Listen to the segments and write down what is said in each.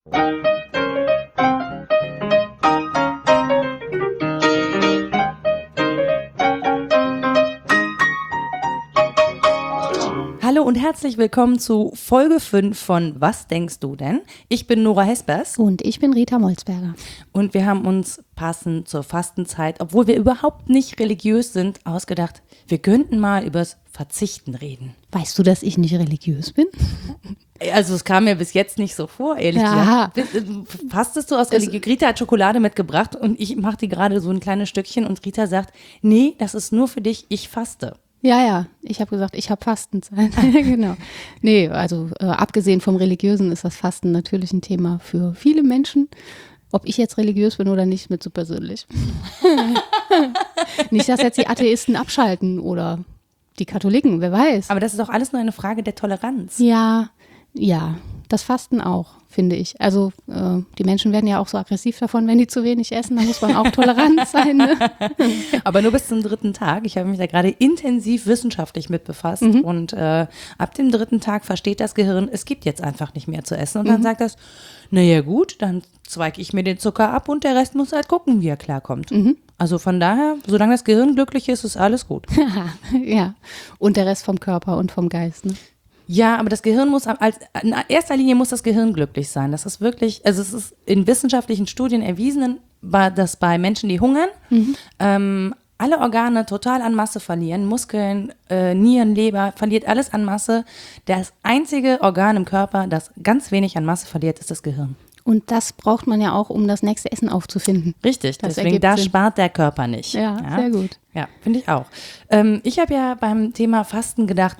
Hallo und herzlich willkommen zu Folge 5 von Was denkst du denn? Ich bin Nora Hespers. Und ich bin Rita Molzberger. Und wir haben uns passend zur Fastenzeit, obwohl wir überhaupt nicht religiös sind, ausgedacht, wir könnten mal übers Verzichten reden. Weißt du, dass ich nicht religiös bin? Also es kam mir bis jetzt nicht so vor, ehrlich gesagt. Fastest du aus Religion? Rita hat Schokolade mitgebracht und ich mache die gerade so ein kleines Stückchen und Rita sagt, nee, das ist nur für dich, ich faste. Ja, ich habe gesagt, ich habe Fastenzeit. Genau. Nee, also abgesehen vom Religiösen ist das Fasten natürlich ein Thema für viele Menschen. Ob ich jetzt religiös bin oder nicht, ist mir zu persönlich. Nicht, dass jetzt die Atheisten abschalten oder die Katholiken, wer weiß. Aber das ist doch alles nur eine Frage der Toleranz. Ja, das Fasten auch, finde ich. Also die Menschen werden ja auch so aggressiv davon, wenn die zu wenig essen, da muss man auch tolerant sein. Ne? Aber nur bis zum 3. Tag. Ich habe mich da gerade intensiv wissenschaftlich mit befasst und ab dem 3. Tag versteht das Gehirn, es gibt jetzt einfach nicht mehr zu essen und dann sagt das, naja gut, dann zweige ich mir den Zucker ab und der Rest muss halt gucken, wie er klarkommt. Also von daher, solange das Gehirn glücklich ist, ist alles gut. Ja, und der Rest vom Körper und vom Geist, ne? Ja, aber das Gehirn muss, in erster Linie muss das Gehirn glücklich sein. Das ist wirklich, also es ist in wissenschaftlichen Studien erwiesen, dass bei Menschen, die hungern, alle Organe total an Masse verlieren, Muskeln, Nieren, Leber, verliert alles an Masse. Das einzige Organ im Körper, das ganz wenig an Masse verliert, ist das Gehirn. Und das braucht man ja auch, um das nächste Essen aufzufinden. Richtig, deswegen da spart der Körper nicht. Ja, sehr gut. Ja, finde ich auch. Ich habe ja beim Thema Fasten gedacht,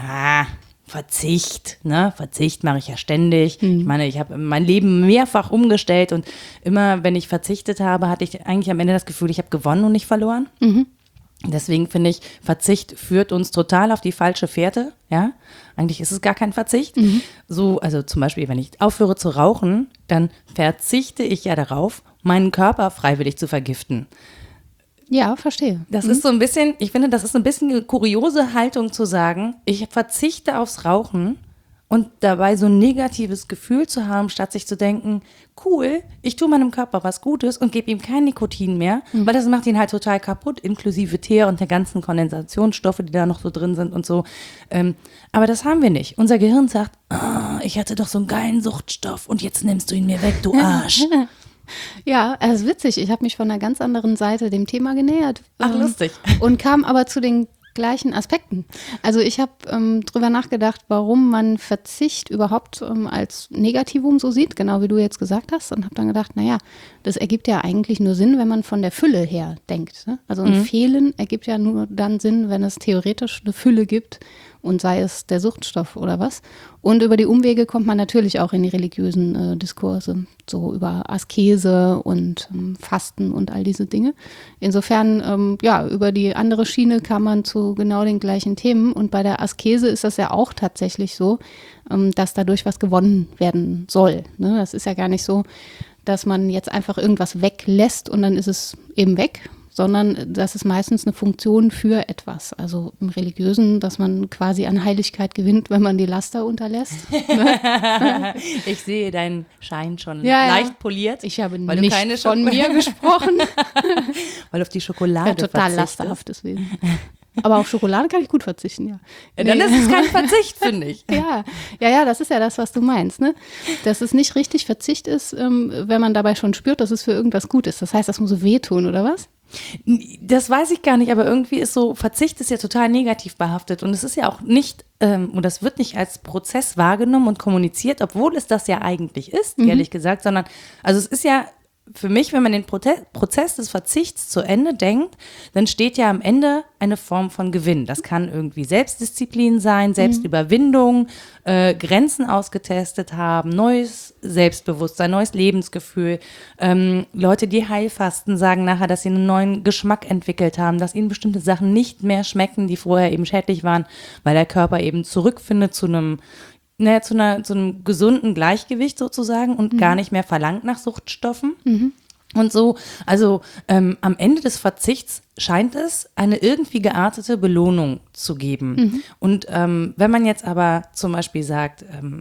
Verzicht, ne? Verzicht mache ich ja ständig. Ich meine, ich habe mein Leben mehrfach umgestellt und immer, wenn ich verzichtet habe, hatte ich eigentlich am Ende das Gefühl, ich habe gewonnen und nicht verloren. Deswegen finde ich, Verzicht führt uns total auf die falsche Fährte. Ja, eigentlich ist es gar kein Verzicht. So, also zum Beispiel, wenn ich aufhöre zu rauchen, dann verzichte ich ja darauf, meinen Körper freiwillig zu vergiften. Ja, verstehe. Das ist so ein bisschen, ich finde, das ist ein bisschen eine kuriose Haltung zu sagen, ich verzichte aufs Rauchen und dabei so ein negatives Gefühl zu haben, statt sich zu denken, cool, ich tue meinem Körper was Gutes und gebe ihm kein Nikotin mehr, weil das macht ihn halt total kaputt, inklusive Teer und der ganzen Kondensationsstoffe, die da noch so drin sind und so. Aber das haben wir nicht. Unser Gehirn sagt, ich hatte doch so einen geilen Suchtstoff und jetzt nimmst du ihn mir weg, du Arsch. Ja, es ist witzig. Ich habe mich von einer ganz anderen Seite dem Thema genähert. Ach, lustig. Und kam aber zu den gleichen Aspekten. Also ich habe drüber nachgedacht, warum man Verzicht überhaupt als Negativum so sieht, genau wie du jetzt gesagt hast, und habe dann gedacht, naja, das ergibt ja eigentlich nur Sinn, wenn man von der Fülle her denkt. Ne? Also ein Fehlen ergibt ja nur dann Sinn, wenn es theoretisch eine Fülle gibt und sei es der Suchtstoff oder was. Und über die Umwege kommt man natürlich auch in die religiösen Diskurse, so über Askese und Fasten und all diese Dinge. Insofern, über die andere Schiene kam man zu genau den gleichen Themen. Und bei der Askese ist das ja auch tatsächlich so, dass dadurch was gewonnen werden soll. Ne? Das ist ja gar nicht so, dass man jetzt einfach irgendwas weglässt und dann ist es eben weg, sondern das ist meistens eine Funktion für etwas. Also im Religiösen, dass man quasi an Heiligkeit gewinnt, wenn man die Laster unterlässt. Ich sehe deinen Schein schon leicht poliert. Ich habe nicht von mir gesprochen. Weil auf die Schokolade ja, total lasterhaftes Wesen. Aber auf Schokolade kann ich gut verzichten, ja. Dann ist es kein Verzicht, finde ich. Ja, das ist ja das, was du meinst, ne? Dass es nicht richtig Verzicht ist, wenn man dabei schon spürt, dass es für irgendwas gut ist. Das heißt, das muss so wehtun, oder was? Das weiß ich gar nicht, aber irgendwie ist so, Verzicht ist ja total negativ behaftet und es ist ja auch nicht, und das wird nicht als Prozess wahrgenommen und kommuniziert, obwohl es das ja eigentlich ist, ehrlich gesagt, sondern, also es ist ja für mich, wenn man den Prozess des Verzichts zu Ende denkt, dann steht ja am Ende eine Form von Gewinn. Das kann irgendwie Selbstdisziplin sein, Selbstüberwindung, Grenzen ausgetestet haben, neues Selbstbewusstsein, neues Lebensgefühl. Leute, die Heilfasten, sagen nachher, dass sie einen neuen Geschmack entwickelt haben, dass ihnen bestimmte Sachen nicht mehr schmecken, die vorher eben schädlich waren, weil der Körper eben zurückfindet zu einem zu einem gesunden Gleichgewicht sozusagen und gar nicht mehr verlangt nach Suchtstoffen. Und so, also am Ende des Verzichts scheint es eine irgendwie geartete Belohnung zu geben. Und wenn man jetzt aber zum Beispiel sagt,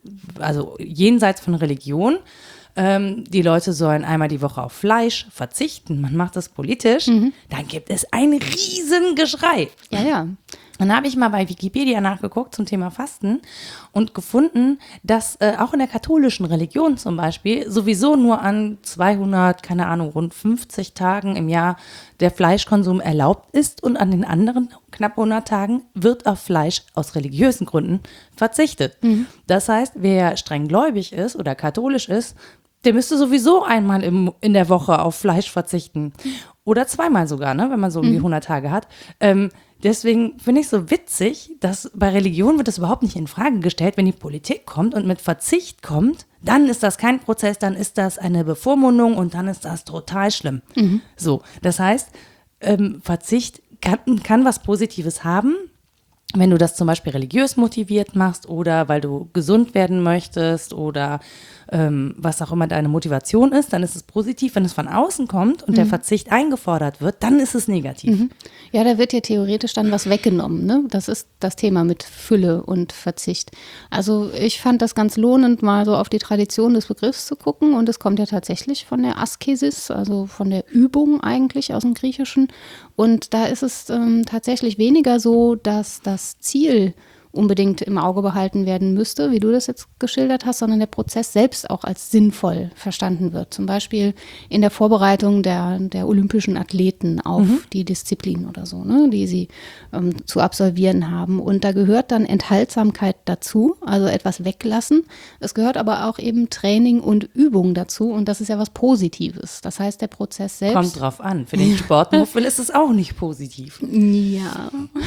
also jenseits von Religion. Die Leute sollen einmal die Woche auf Fleisch verzichten. Man macht das politisch. Dann gibt es ein Riesengeschrei. Ja. Dann habe ich mal bei Wikipedia nachgeguckt zum Thema Fasten und gefunden, dass auch in der katholischen Religion zum Beispiel sowieso nur an 200, keine Ahnung, rund 50 Tagen im Jahr der Fleischkonsum erlaubt ist und an den anderen knapp 100 Tagen wird auf Fleisch aus religiösen Gründen verzichtet. Das heißt, wer streng gläubig ist oder katholisch ist, der müsste sowieso einmal in der Woche auf Fleisch verzichten. Oder zweimal sogar, ne, wenn man so um die 100 Tage hat. Deswegen finde ich es so witzig, dass bei Religion wird das überhaupt nicht in Frage gestellt. Wenn die Politik kommt und mit Verzicht kommt, dann ist das kein Prozess, dann ist das eine Bevormundung und dann ist das total schlimm. So, das heißt, Verzicht kann was Positives haben, wenn du das zum Beispiel religiös motiviert machst oder weil du gesund werden möchtest oder was auch immer deine Motivation ist, dann ist es positiv. Wenn es von außen kommt und der Verzicht eingefordert wird, dann ist es negativ. Ja, da wird ja theoretisch dann was weggenommen, ne? Das ist das Thema mit Fülle und Verzicht. Also ich fand das ganz lohnend, mal so auf die Tradition des Begriffs zu gucken und es kommt ja tatsächlich von der Askesis, also von der Übung eigentlich aus dem Griechischen. Und da ist es tatsächlich weniger so, dass das Ziel unbedingt im Auge behalten werden müsste, wie du das jetzt geschildert hast, sondern der Prozess selbst auch als sinnvoll verstanden wird. Zum Beispiel in der Vorbereitung der olympischen Athleten auf die Disziplin oder so, ne, die sie zu absolvieren haben. Und da gehört dann Enthaltsamkeit dazu, also etwas weglassen. Es gehört aber auch eben Training und Übung dazu und das ist ja was Positives. Das heißt, der Prozess selbst… Kommt drauf an. Für den Sportmuffel ist es auch nicht positiv. Ja.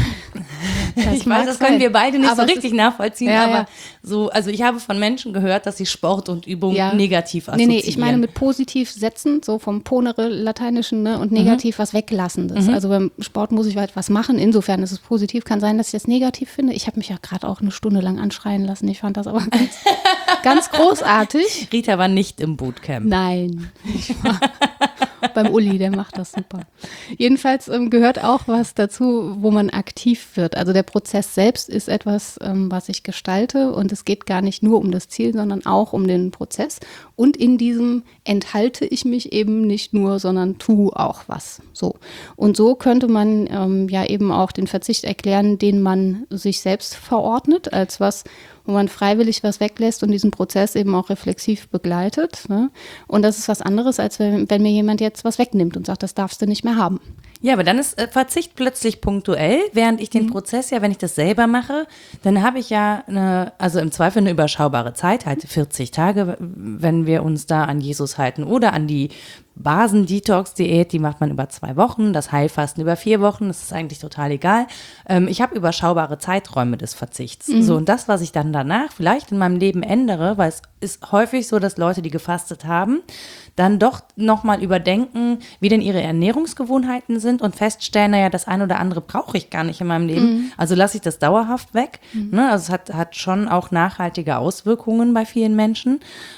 Ich weiß, das können wir beide nicht aber so richtig nachvollziehen, ja, aber ja. so, also ich habe von Menschen gehört, dass sie Sport und Übung negativ assoziieren. Nee, ich meine mit positiv setzen, so vom Ponere Lateinischen, ne, und negativ was Weglassendes. Also beim Sport muss ich halt was machen, insofern ist es positiv. Kann sein, dass ich das negativ finde. Ich habe mich ja gerade auch eine Stunde lang anschreien lassen. Ich fand das aber ganz großartig. Rita war nicht im Bootcamp. Nein, ich war beim Uli, der macht das super. Jedenfalls gehört auch was dazu, wo man aktiv wird. Also der Prozess selbst ist etwas, was ich gestalte und es geht gar nicht nur um das Ziel, sondern auch um den Prozess. Und in diesem enthalte ich mich eben nicht nur, sondern tue auch was. So. Und so könnte man ja eben auch den Verzicht erklären, den man sich selbst verordnet, als was, wo man freiwillig was weglässt und diesen Prozess eben auch reflexiv begleitet. Ne? Und das ist was anderes, als wenn mir jemand jetzt was wegnimmt und sagt, das darfst du nicht mehr haben. Ja, aber dann ist Verzicht plötzlich punktuell, während ich den Prozess ja, wenn ich das selber mache, dann habe ich ja also im Zweifel eine überschaubare Zeit, halt 40 Tage, wenn wir uns da an Jesus halten oder an die Basen-Detox-Diät, die macht man über 2 Wochen, das Heilfasten über 4 Wochen, das ist eigentlich total egal. Ich habe überschaubare Zeiträume des Verzichts. So, und das, was ich dann danach vielleicht in meinem Leben ändere, weil es ist häufig so, dass Leute, die gefastet haben, dann doch nochmal überdenken, wie denn ihre Ernährungsgewohnheiten sind und feststellen, naja, das eine oder andere brauche ich gar nicht in meinem Leben. Also lasse ich das dauerhaft weg. Ne? Also es hat schon auch nachhaltige Auswirkungen bei vielen Menschen.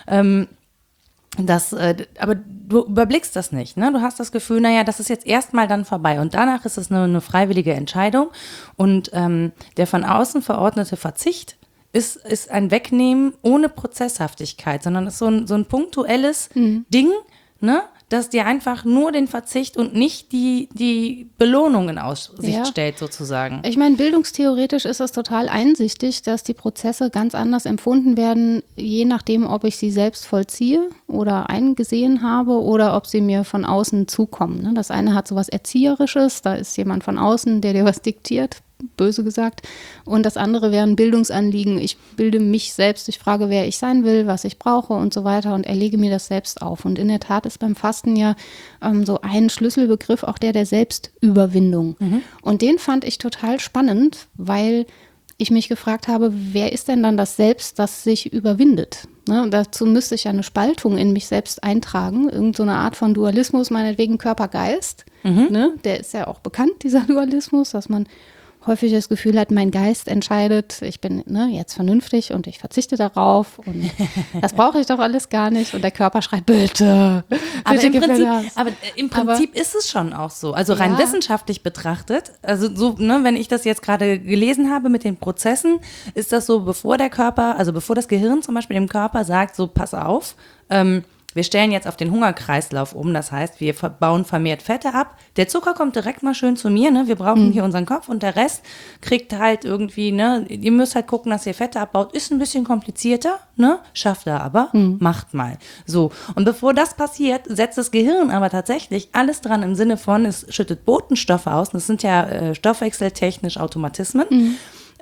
Aber du überblickst das nicht, ne? Du hast das Gefühl, naja, das ist jetzt erstmal dann vorbei und danach ist es eine freiwillige Entscheidung und der von außen verordnete Verzicht ist ein Wegnehmen ohne Prozesshaftigkeit, sondern ist so ein punktuelles Ding, ne? Das dir einfach nur den Verzicht und nicht die Belohnung in Aussicht stellt, sozusagen. Ich meine, bildungstheoretisch ist es total einsichtig, dass die Prozesse ganz anders empfunden werden, je nachdem, ob ich sie selbst vollziehe oder eingesehen habe oder ob sie mir von außen zukommen. Ne? Das eine hat so was Erzieherisches, da ist jemand von außen, der dir was diktiert, böse gesagt. Und das andere wäre ein Bildungsanliegen. Ich bilde mich selbst, ich frage, wer ich sein will, was ich brauche und so weiter und erlege mir das selbst auf. Und in der Tat ist beim Fasten ja so ein Schlüsselbegriff auch der Selbstüberwindung. Und den fand ich total spannend, weil ich mich gefragt habe, wer ist denn dann das Selbst, das sich überwindet? Ne? Und dazu müsste ich ja eine Spaltung in mich selbst eintragen, irgend so eine Art von Dualismus, meinetwegen Körper-Geist. Ne? Der ist ja auch bekannt, dieser Dualismus, dass man häufig das Gefühl hat, mein Geist entscheidet, ich bin jetzt vernünftig und ich verzichte darauf und das brauche ich doch alles gar nicht und der Körper schreit, bitte. Aber im Prinzip ist es schon auch so. Also rein wissenschaftlich betrachtet, also so, wenn ich das jetzt gerade gelesen habe mit den Prozessen, ist das so, bevor das Gehirn zum Beispiel dem Körper sagt, so pass auf, wir stellen jetzt auf den Hungerkreislauf um, das heißt, wir bauen vermehrt Fette ab. Der Zucker kommt direkt mal schön zu mir, wir brauchen hier unseren Kopf und der Rest kriegt halt irgendwie, ihr müsst halt gucken, dass ihr Fette abbaut, ist ein bisschen komplizierter, schafft er aber, macht mal. So, und bevor das passiert, setzt das Gehirn aber tatsächlich alles dran im Sinne von, es schüttet Botenstoffe aus, das sind ja stoffwechseltechnisch Automatismen,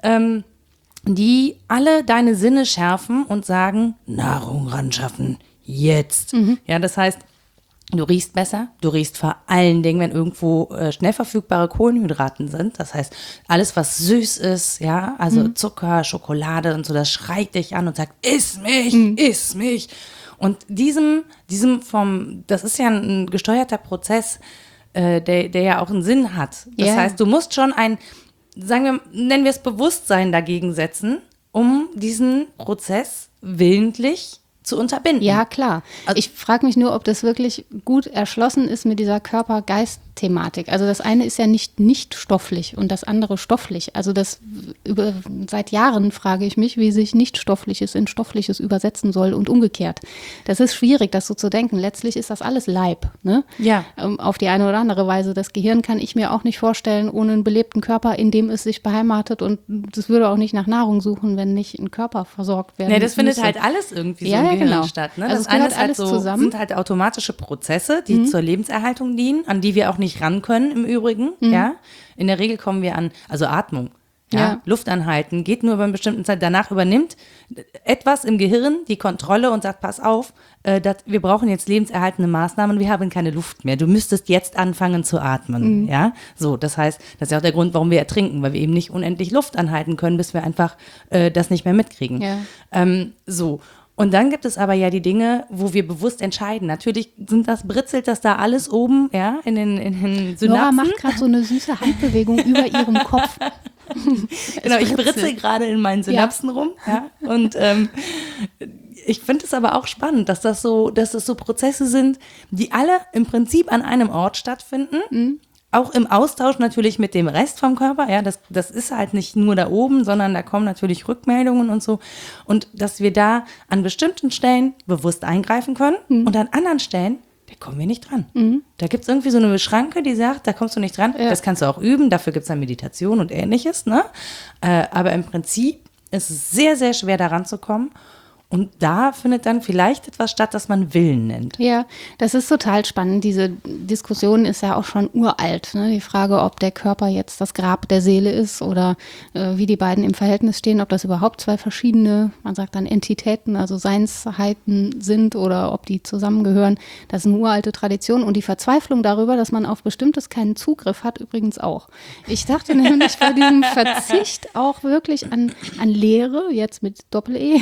die alle deine Sinne schärfen und sagen, Nahrung ran schaffen. Jetzt. Ja, das heißt, du riechst besser, du riechst vor allen Dingen, wenn irgendwo schnell verfügbare Kohlenhydraten sind. Das heißt, alles, was süß ist, ja, also Zucker, Schokolade und so, das schreit dich an und sagt, iss mich, iss mich. Und das ist ja ein gesteuerter Prozess, der ja auch einen Sinn hat. Das heißt, du musst schon nennen wir es Bewusstsein dagegen setzen, um diesen Prozess willentlich zu unterbinden. Ja, klar. Also, ich frage mich nur, ob das wirklich gut erschlossen ist mit dieser Körper-Geist-Thematik. Also das eine ist ja nicht stofflich und das andere stofflich. Also seit Jahren frage ich mich, wie sich Nicht-Stoffliches in Stoffliches übersetzen soll und umgekehrt. Das ist schwierig, das so zu denken. Letztlich ist das alles Leib, ne? Ja. Auf die eine oder andere Weise. Das Gehirn kann ich mir auch nicht vorstellen ohne einen belebten Körper, in dem es sich beheimatet, und das würde auch nicht nach Nahrung suchen, wenn nicht ein Körper versorgt werden das findet halt alles irgendwie so im Gehirn statt. Ne? Also das es gehört alles alles halt zusammen. Sind halt automatische Prozesse, die zur Lebenserhaltung dienen, an die wir auch nicht ran können im Übrigen. Ja? In der Regel kommen wir also Atmung. Ja? Luft anhalten, geht nur über eine bestimmte Zeit. Danach übernimmt etwas im Gehirn die Kontrolle und sagt, pass auf, wir brauchen jetzt lebenserhaltende Maßnahmen, wir haben keine Luft mehr. Du müsstest jetzt anfangen zu atmen. Ja? So, das heißt, das ist ja auch der Grund, warum wir ertrinken, weil wir eben nicht unendlich Luft anhalten können, bis wir einfach das nicht mehr mitkriegen. Ja. So. Und dann gibt es aber ja die Dinge, wo wir bewusst entscheiden. Natürlich britzelt das da alles oben, ja, in den Synapsen. Nora macht gerade so eine süße Handbewegung über ihrem Kopf. Genau, ich britzel gerade in meinen Synapsen rum. Ja. Und ich finde es aber auch spannend, dass das so Prozesse sind, die alle im Prinzip an einem Ort stattfinden. Auch im Austausch natürlich mit dem Rest vom Körper, ja, das ist halt nicht nur da oben, sondern da kommen natürlich Rückmeldungen und so. Und dass wir da an bestimmten Stellen bewusst eingreifen können und an anderen Stellen, da kommen wir nicht dran. Da gibt es irgendwie so eine Schranke, die sagt, da kommst du nicht dran. Ja. Das kannst du auch üben, dafür gibt es dann Meditation und Ähnliches, ne? Aber im Prinzip ist es sehr, sehr schwer, daran zu kommen. Und da findet dann vielleicht etwas statt, das man Willen nennt. Ja, das ist total spannend. Diese Diskussion ist ja auch schon uralt. Ne? Die Frage, ob der Körper jetzt das Grab der Seele ist oder wie die beiden im Verhältnis stehen, ob das überhaupt zwei verschiedene, man sagt dann Entitäten, also Seinsheiten sind oder ob die zusammengehören. Das ist eine uralte Tradition. Und die Verzweiflung darüber, dass man auf Bestimmtes keinen Zugriff hat, übrigens auch. Ich dachte nämlich bei diesem Verzicht auch wirklich an Leere, jetzt mit Doppel-E,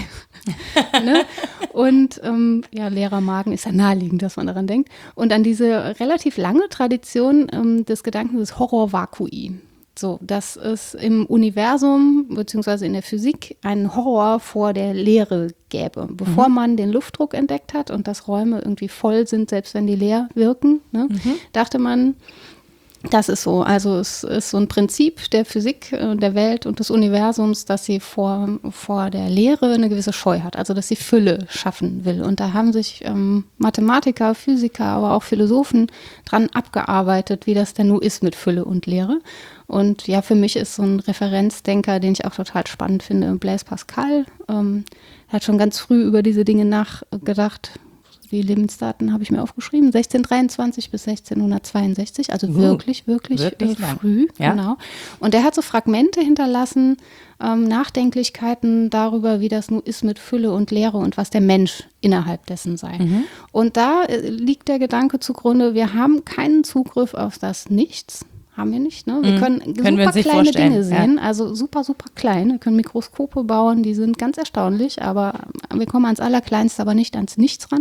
ne? Und leerer Magen ist ja naheliegend, dass man daran denkt. Und an diese relativ lange Tradition des Gedankens des Horror-Vakui. So, dass es im Universum bzw. in der Physik einen Horror vor der Leere gäbe. Bevor man den Luftdruck entdeckt hat und dass Räume irgendwie voll sind, selbst wenn die leer wirken, ne, dachte man, das ist so. Also es ist so ein Prinzip der Physik, der Welt und des Universums, dass sie vor der Leere eine gewisse Scheu hat. Also dass sie Fülle schaffen will. Und da haben sich Mathematiker, Physiker, aber auch Philosophen dran abgearbeitet, wie das denn nun ist mit Fülle und Leere. Und ja, für mich ist so ein Referenzdenker, den ich auch total spannend finde, Blaise Pascal. Hat schon ganz früh über diese Dinge nachgedacht. Die Lebensdaten habe ich mir aufgeschrieben, 1623 bis 1662, also wirklich früh. Ja. Genau. Und der hat so Fragmente hinterlassen, Nachdenklichkeiten darüber, wie das nun ist mit Fülle und Leere und was der Mensch innerhalb dessen sei. Und da liegt der Gedanke zugrunde, wir haben keinen Zugriff auf das Nichts. Haben wir nicht, ne? Wir können super kleine Dinge sehen, also super, super klein. Wir können Mikroskope bauen, die sind ganz erstaunlich, aber wir kommen ans Allerkleinste, aber nicht ans Nichts ran.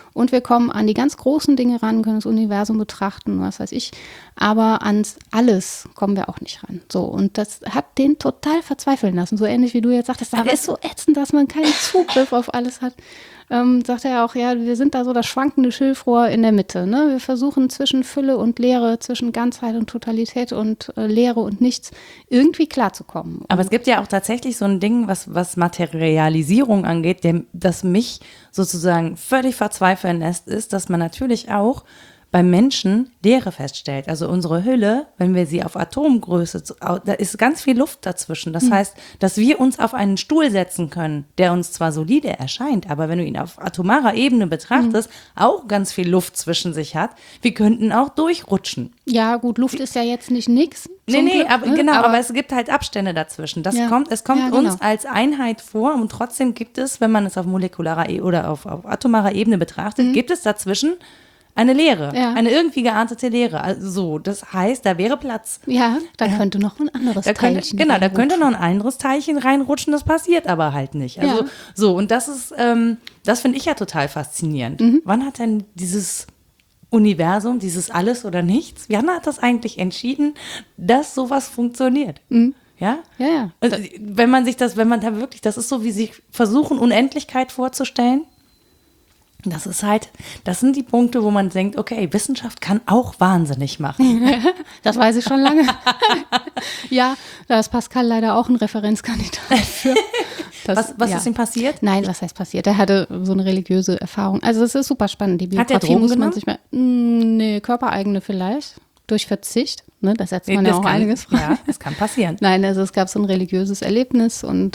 und wir kommen an die ganz großen Dinge ran, können das Universum betrachten, was weiß ich, aber ans Alles kommen wir auch nicht ran. So, und das hat den total verzweifeln lassen, so ähnlich wie du jetzt sagtest, das ist so ätzend, dass man keinen Zugriff auf alles hat. Sagt er auch, ja, wir sind da so das schwankende Schilfrohr in der Mitte. Ne? Wir versuchen zwischen Fülle und Leere, zwischen Ganzheit und Totalität und Leere und Nichts irgendwie klarzukommen. Aber es gibt ja auch tatsächlich so ein Ding, was Materialisierung angeht, das mich sozusagen völlig verzweifeln lässt, ist, dass man natürlich auch beim Menschen Leere feststellt. Also unsere Hülle, wenn wir sie auf Atomgröße, da ist ganz viel Luft dazwischen. Das heißt, dass wir uns auf einen Stuhl setzen können, der uns zwar solide erscheint, aber wenn du ihn auf atomarer Ebene betrachtest, auch ganz viel Luft zwischen sich hat. Wir könnten auch durchrutschen. Ja, gut, Luft ist ja jetzt nicht nix. Nee, aber es gibt halt Abstände dazwischen. Es kommt uns als Einheit vor und trotzdem gibt es, wenn man es auf molekularer oder auf atomarer Ebene betrachtet, gibt es dazwischen eine Leere, eine irgendwie geartete Leere. Also so, das heißt, da wäre Platz. Ja, da könnte noch ein anderes Teilchen da könnte noch ein anderes Teilchen reinrutschen, das passiert aber halt nicht. Also so, und das ist, das finde ich ja total faszinierend. Wann hat denn dieses Universum, dieses Alles oder Nichts, wann hat das eigentlich entschieden, dass sowas funktioniert? Ja? Ja. Also, wenn man da wirklich, das ist so, wie sie versuchen, Unendlichkeit vorzustellen. Das sind die Punkte, wo man denkt, okay, Wissenschaft kann auch wahnsinnig machen. Das weiß ich schon lange. Ja, da ist Pascal leider auch ein Referenzkandidat für. Was ist ihm passiert? Nein, was heißt passiert? Er hatte so eine religiöse Erfahrung. Also es ist super spannend. Die Biografie hat er Drogen muss man genommen? sich mal, nee, körpereigene vielleicht, durch Verzicht. Ne, das setzt man ja auch einiges frei. Ja, das kann passieren. Nein, also es gab so ein religiöses Erlebnis und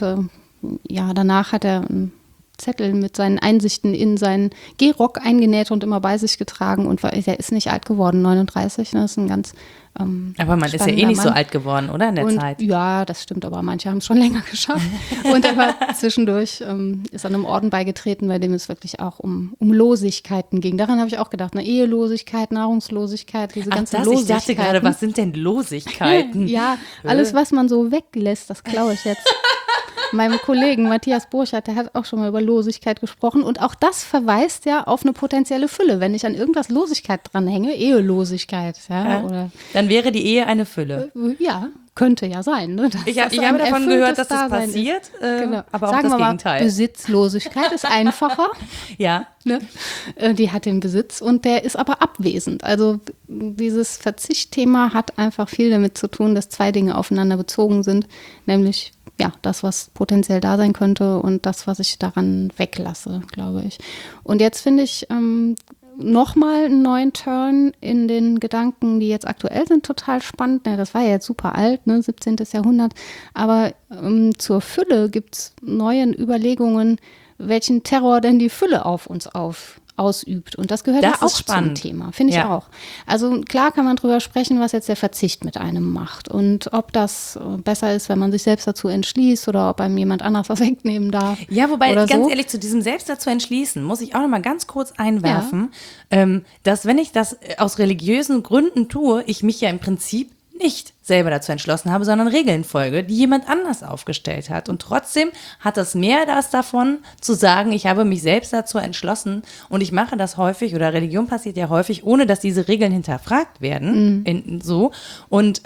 danach hat er Zettel mit seinen Einsichten in seinen Gehrock eingenäht und immer bei sich getragen und er ist nicht alt geworden, 39, ne? Das ist ein ganz aber man ist ja eh nicht so alt geworden, oder, in der Zeit? Ja, das stimmt, aber manche haben es schon länger geschafft. Und er war zwischendurch, ist an einem Orden beigetreten, bei dem es wirklich auch um Losigkeiten ging. Daran habe ich auch gedacht, ne? Ehelosigkeit, Nahrungslosigkeit, diese ganze Losigkeit. Ich dachte gerade, was sind denn Losigkeiten? Ja, alles, was man so weglässt, das klaue ich jetzt. Meinem Kollegen Matthias Burchardt, der hat auch schon mal über Losigkeit gesprochen und auch das verweist ja auf eine potenzielle Fülle. Wenn ich an irgendwas Losigkeit dranhänge, Ehelosigkeit, oder dann wäre die Ehe eine Fülle. Ja, könnte ja sein. Ne? Ich habe davon gehört, dass das passiert, genau. aber auch Sagen das wir mal, Gegenteil. Besitzlosigkeit ist einfacher. Ja. Ne? Die hat den Besitz und der ist aber abwesend. Also dieses Verzichtthema hat einfach viel damit zu tun, dass zwei Dinge aufeinander bezogen sind, nämlich das, was potenziell da sein könnte und das, was ich daran weglasse, glaube ich. Und jetzt finde ich nochmal einen neuen Turn in den Gedanken, die jetzt aktuell sind, total spannend. Ja, das war ja jetzt super alt, ne, 17. Jahrhundert. Aber zur Fülle gibt es neue Überlegungen, welchen Terror denn die Fülle auf uns ausübt. Und das gehört ja auch zum Thema, finde ich auch. Also klar kann man drüber sprechen, was jetzt der Verzicht mit einem macht und ob das besser ist, wenn man sich selbst dazu entschließt oder ob einem jemand anders was wegnehmen darf. Ja, wobei, ganz ehrlich, zu diesem selbst dazu entschließen, muss ich auch noch mal ganz kurz einwerfen, dass wenn ich das aus religiösen Gründen tue, ich mich ja im Prinzip nicht selber dazu entschlossen habe, sondern Regeln folge, die jemand anders aufgestellt hat. Und trotzdem hat das mehr das davon, zu sagen, ich habe mich selbst dazu entschlossen und ich mache das häufig, oder Religion passiert ja häufig, ohne dass diese Regeln hinterfragt werden. Und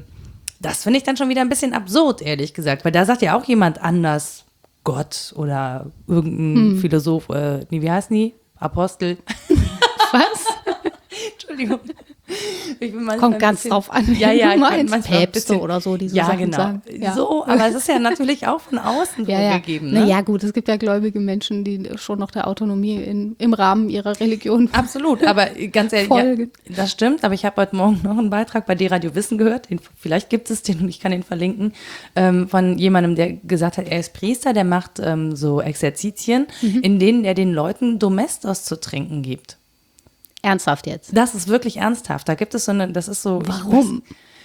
das finde ich dann schon wieder ein bisschen absurd, ehrlich gesagt, weil da sagt ja auch jemand anders, Gott oder irgendein Philosoph, wie heißen die? Apostel. Was? Entschuldigung. Kommt ganz drauf an, du meinst Päpste oder so, die so Sachen sagen. Ja. So, aber es ist ja natürlich auch von außen vorgegeben. Ne? Ja gut, es gibt ja gläubige Menschen, die schon noch der Autonomie im Rahmen ihrer Religion absolut, aber ganz ehrlich, folgen. Das stimmt, aber ich habe heute Morgen noch einen Beitrag bei D-Radio Wissen gehört, vielleicht gibt es den und ich kann den verlinken, von jemandem, der gesagt hat, er ist Priester, der macht so Exerzitien, in denen er den Leuten Domestos zu trinken gibt. Ernsthaft jetzt? Das ist wirklich ernsthaft. Da gibt es das ist so. Warum?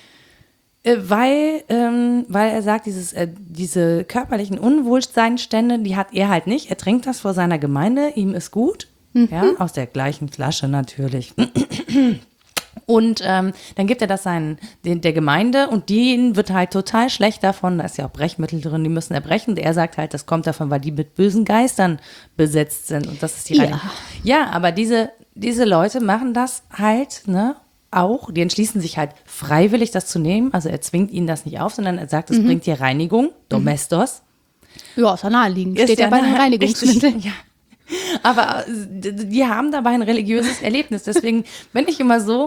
Weil er sagt, diese körperlichen Unwohlseinstände, die hat er halt nicht. Er trinkt das vor seiner Gemeinde, ihm ist gut. Ja, aus der gleichen Flasche natürlich. Und dann gibt er das der Gemeinde und denen wird halt total schlecht davon, da ist ja auch Brechmittel drin, die müssen erbrechen. Und er sagt halt, das kommt davon, weil die mit bösen Geistern besetzt sind und das ist die Reinigung. Ja, aber diese Leute machen das halt, ne, auch, die entschließen sich halt freiwillig, das zu nehmen. Also er zwingt ihnen das nicht auf, sondern er sagt, es bringt dir Reinigung, Domestos. Ja, ist ja naheliegend. Steht ja bei den Reinigungsmitteln. Ja. Aber die haben dabei ein religiöses Erlebnis. Deswegen bin ich immer so,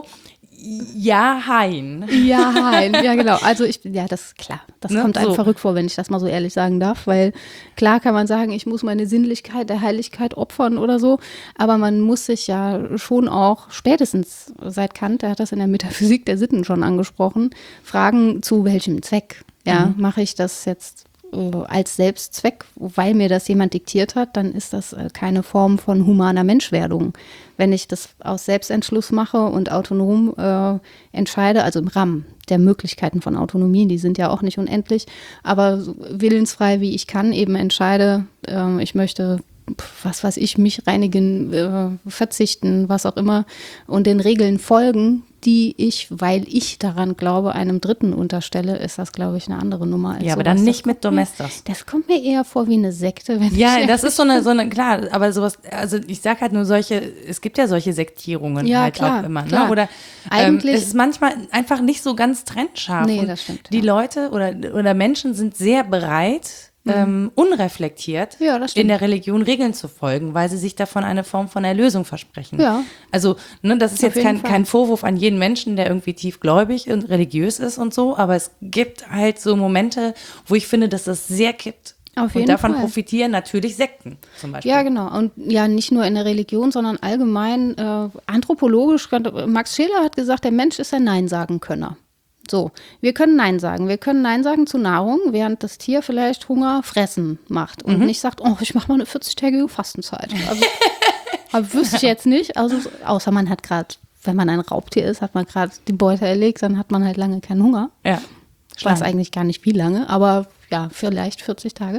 ja, hein. Ja, hein. Ja, genau. Also das ist klar. Das kommt einem verrückt vor, wenn ich das mal so ehrlich sagen darf. Weil klar kann man sagen, ich muss meine Sinnlichkeit der Heiligkeit opfern oder so. Aber man muss sich ja schon auch spätestens seit Kant, der hat das in der Metaphysik der Sitten schon angesprochen, fragen, zu welchem Zweck. Ja, mache ich das jetzt als Selbstzweck, weil mir das jemand diktiert hat, dann ist das keine Form von humaner Menschwerdung. Wenn ich das aus Selbstentschluss mache und autonom entscheide, also im Rahmen der Möglichkeiten von Autonomie, die sind ja auch nicht unendlich, aber willensfrei, wie ich kann, eben entscheide, ich möchte was weiß ich, mich reinigen, verzichten, was auch immer und den Regeln folgen, die ich, weil ich daran glaube, einem Dritten unterstelle, ist das, glaube ich, eine andere Nummer. Ja, aber dann nicht mit Domestos. Das kommt mir eher vor wie eine Sekte. Ja, das ist so eine, klar, aber sowas, also ich sag halt nur es gibt ja solche Sektierungen halt klar, auch immer. Klar. Ne? Oder eigentlich es ist manchmal einfach nicht so ganz trennscharf. Nee, das stimmt. Die Leute oder Menschen sind sehr bereit, unreflektiert in der Religion Regeln zu folgen, weil sie sich davon eine Form von Erlösung versprechen. Ja. Also, ne, das ist jetzt kein Vorwurf an jeden Menschen, der irgendwie tiefgläubig und religiös ist und so, aber es gibt halt so Momente, wo ich finde, dass das sehr kippt. Auf jeden und davon Fall. Profitieren natürlich Sekten zum Beispiel. Ja, genau. Und ja, nicht nur in der Religion, sondern allgemein anthropologisch. Max Scheler hat gesagt, der Mensch ist ein Nein-Sagen-Könner. So, wir können Nein sagen. Wir können Nein sagen zu Nahrung, während das Tier vielleicht Hunger fressen macht und nicht sagt, oh, ich mache mal eine 40-tägige Fastenzeit. Also, aber wüsste ich jetzt nicht. Also, außer man hat gerade, wenn man ein Raubtier ist, hat man gerade die Beute erlegt, dann hat man halt lange keinen Hunger. Ja. Ich weiß eigentlich gar nicht, wie lange, aber ja, vielleicht 40 Tage.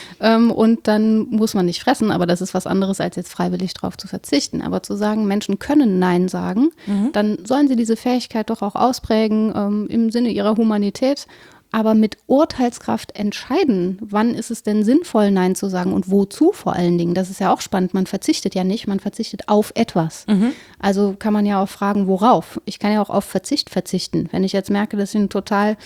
Und dann muss man nicht fressen, aber das ist was anderes, als jetzt freiwillig drauf zu verzichten. Aber zu sagen, Menschen können Nein sagen, dann sollen sie diese Fähigkeit doch auch ausprägen im Sinne ihrer Humanität. Aber mit Urteilskraft entscheiden, wann ist es denn sinnvoll, Nein zu sagen und wozu vor allen Dingen. Das ist ja auch spannend. Man verzichtet ja nicht, man verzichtet auf etwas. Also kann man ja auch fragen, worauf. Ich kann ja auch auf Verzicht verzichten. Wenn ich jetzt merke, dass ich ein total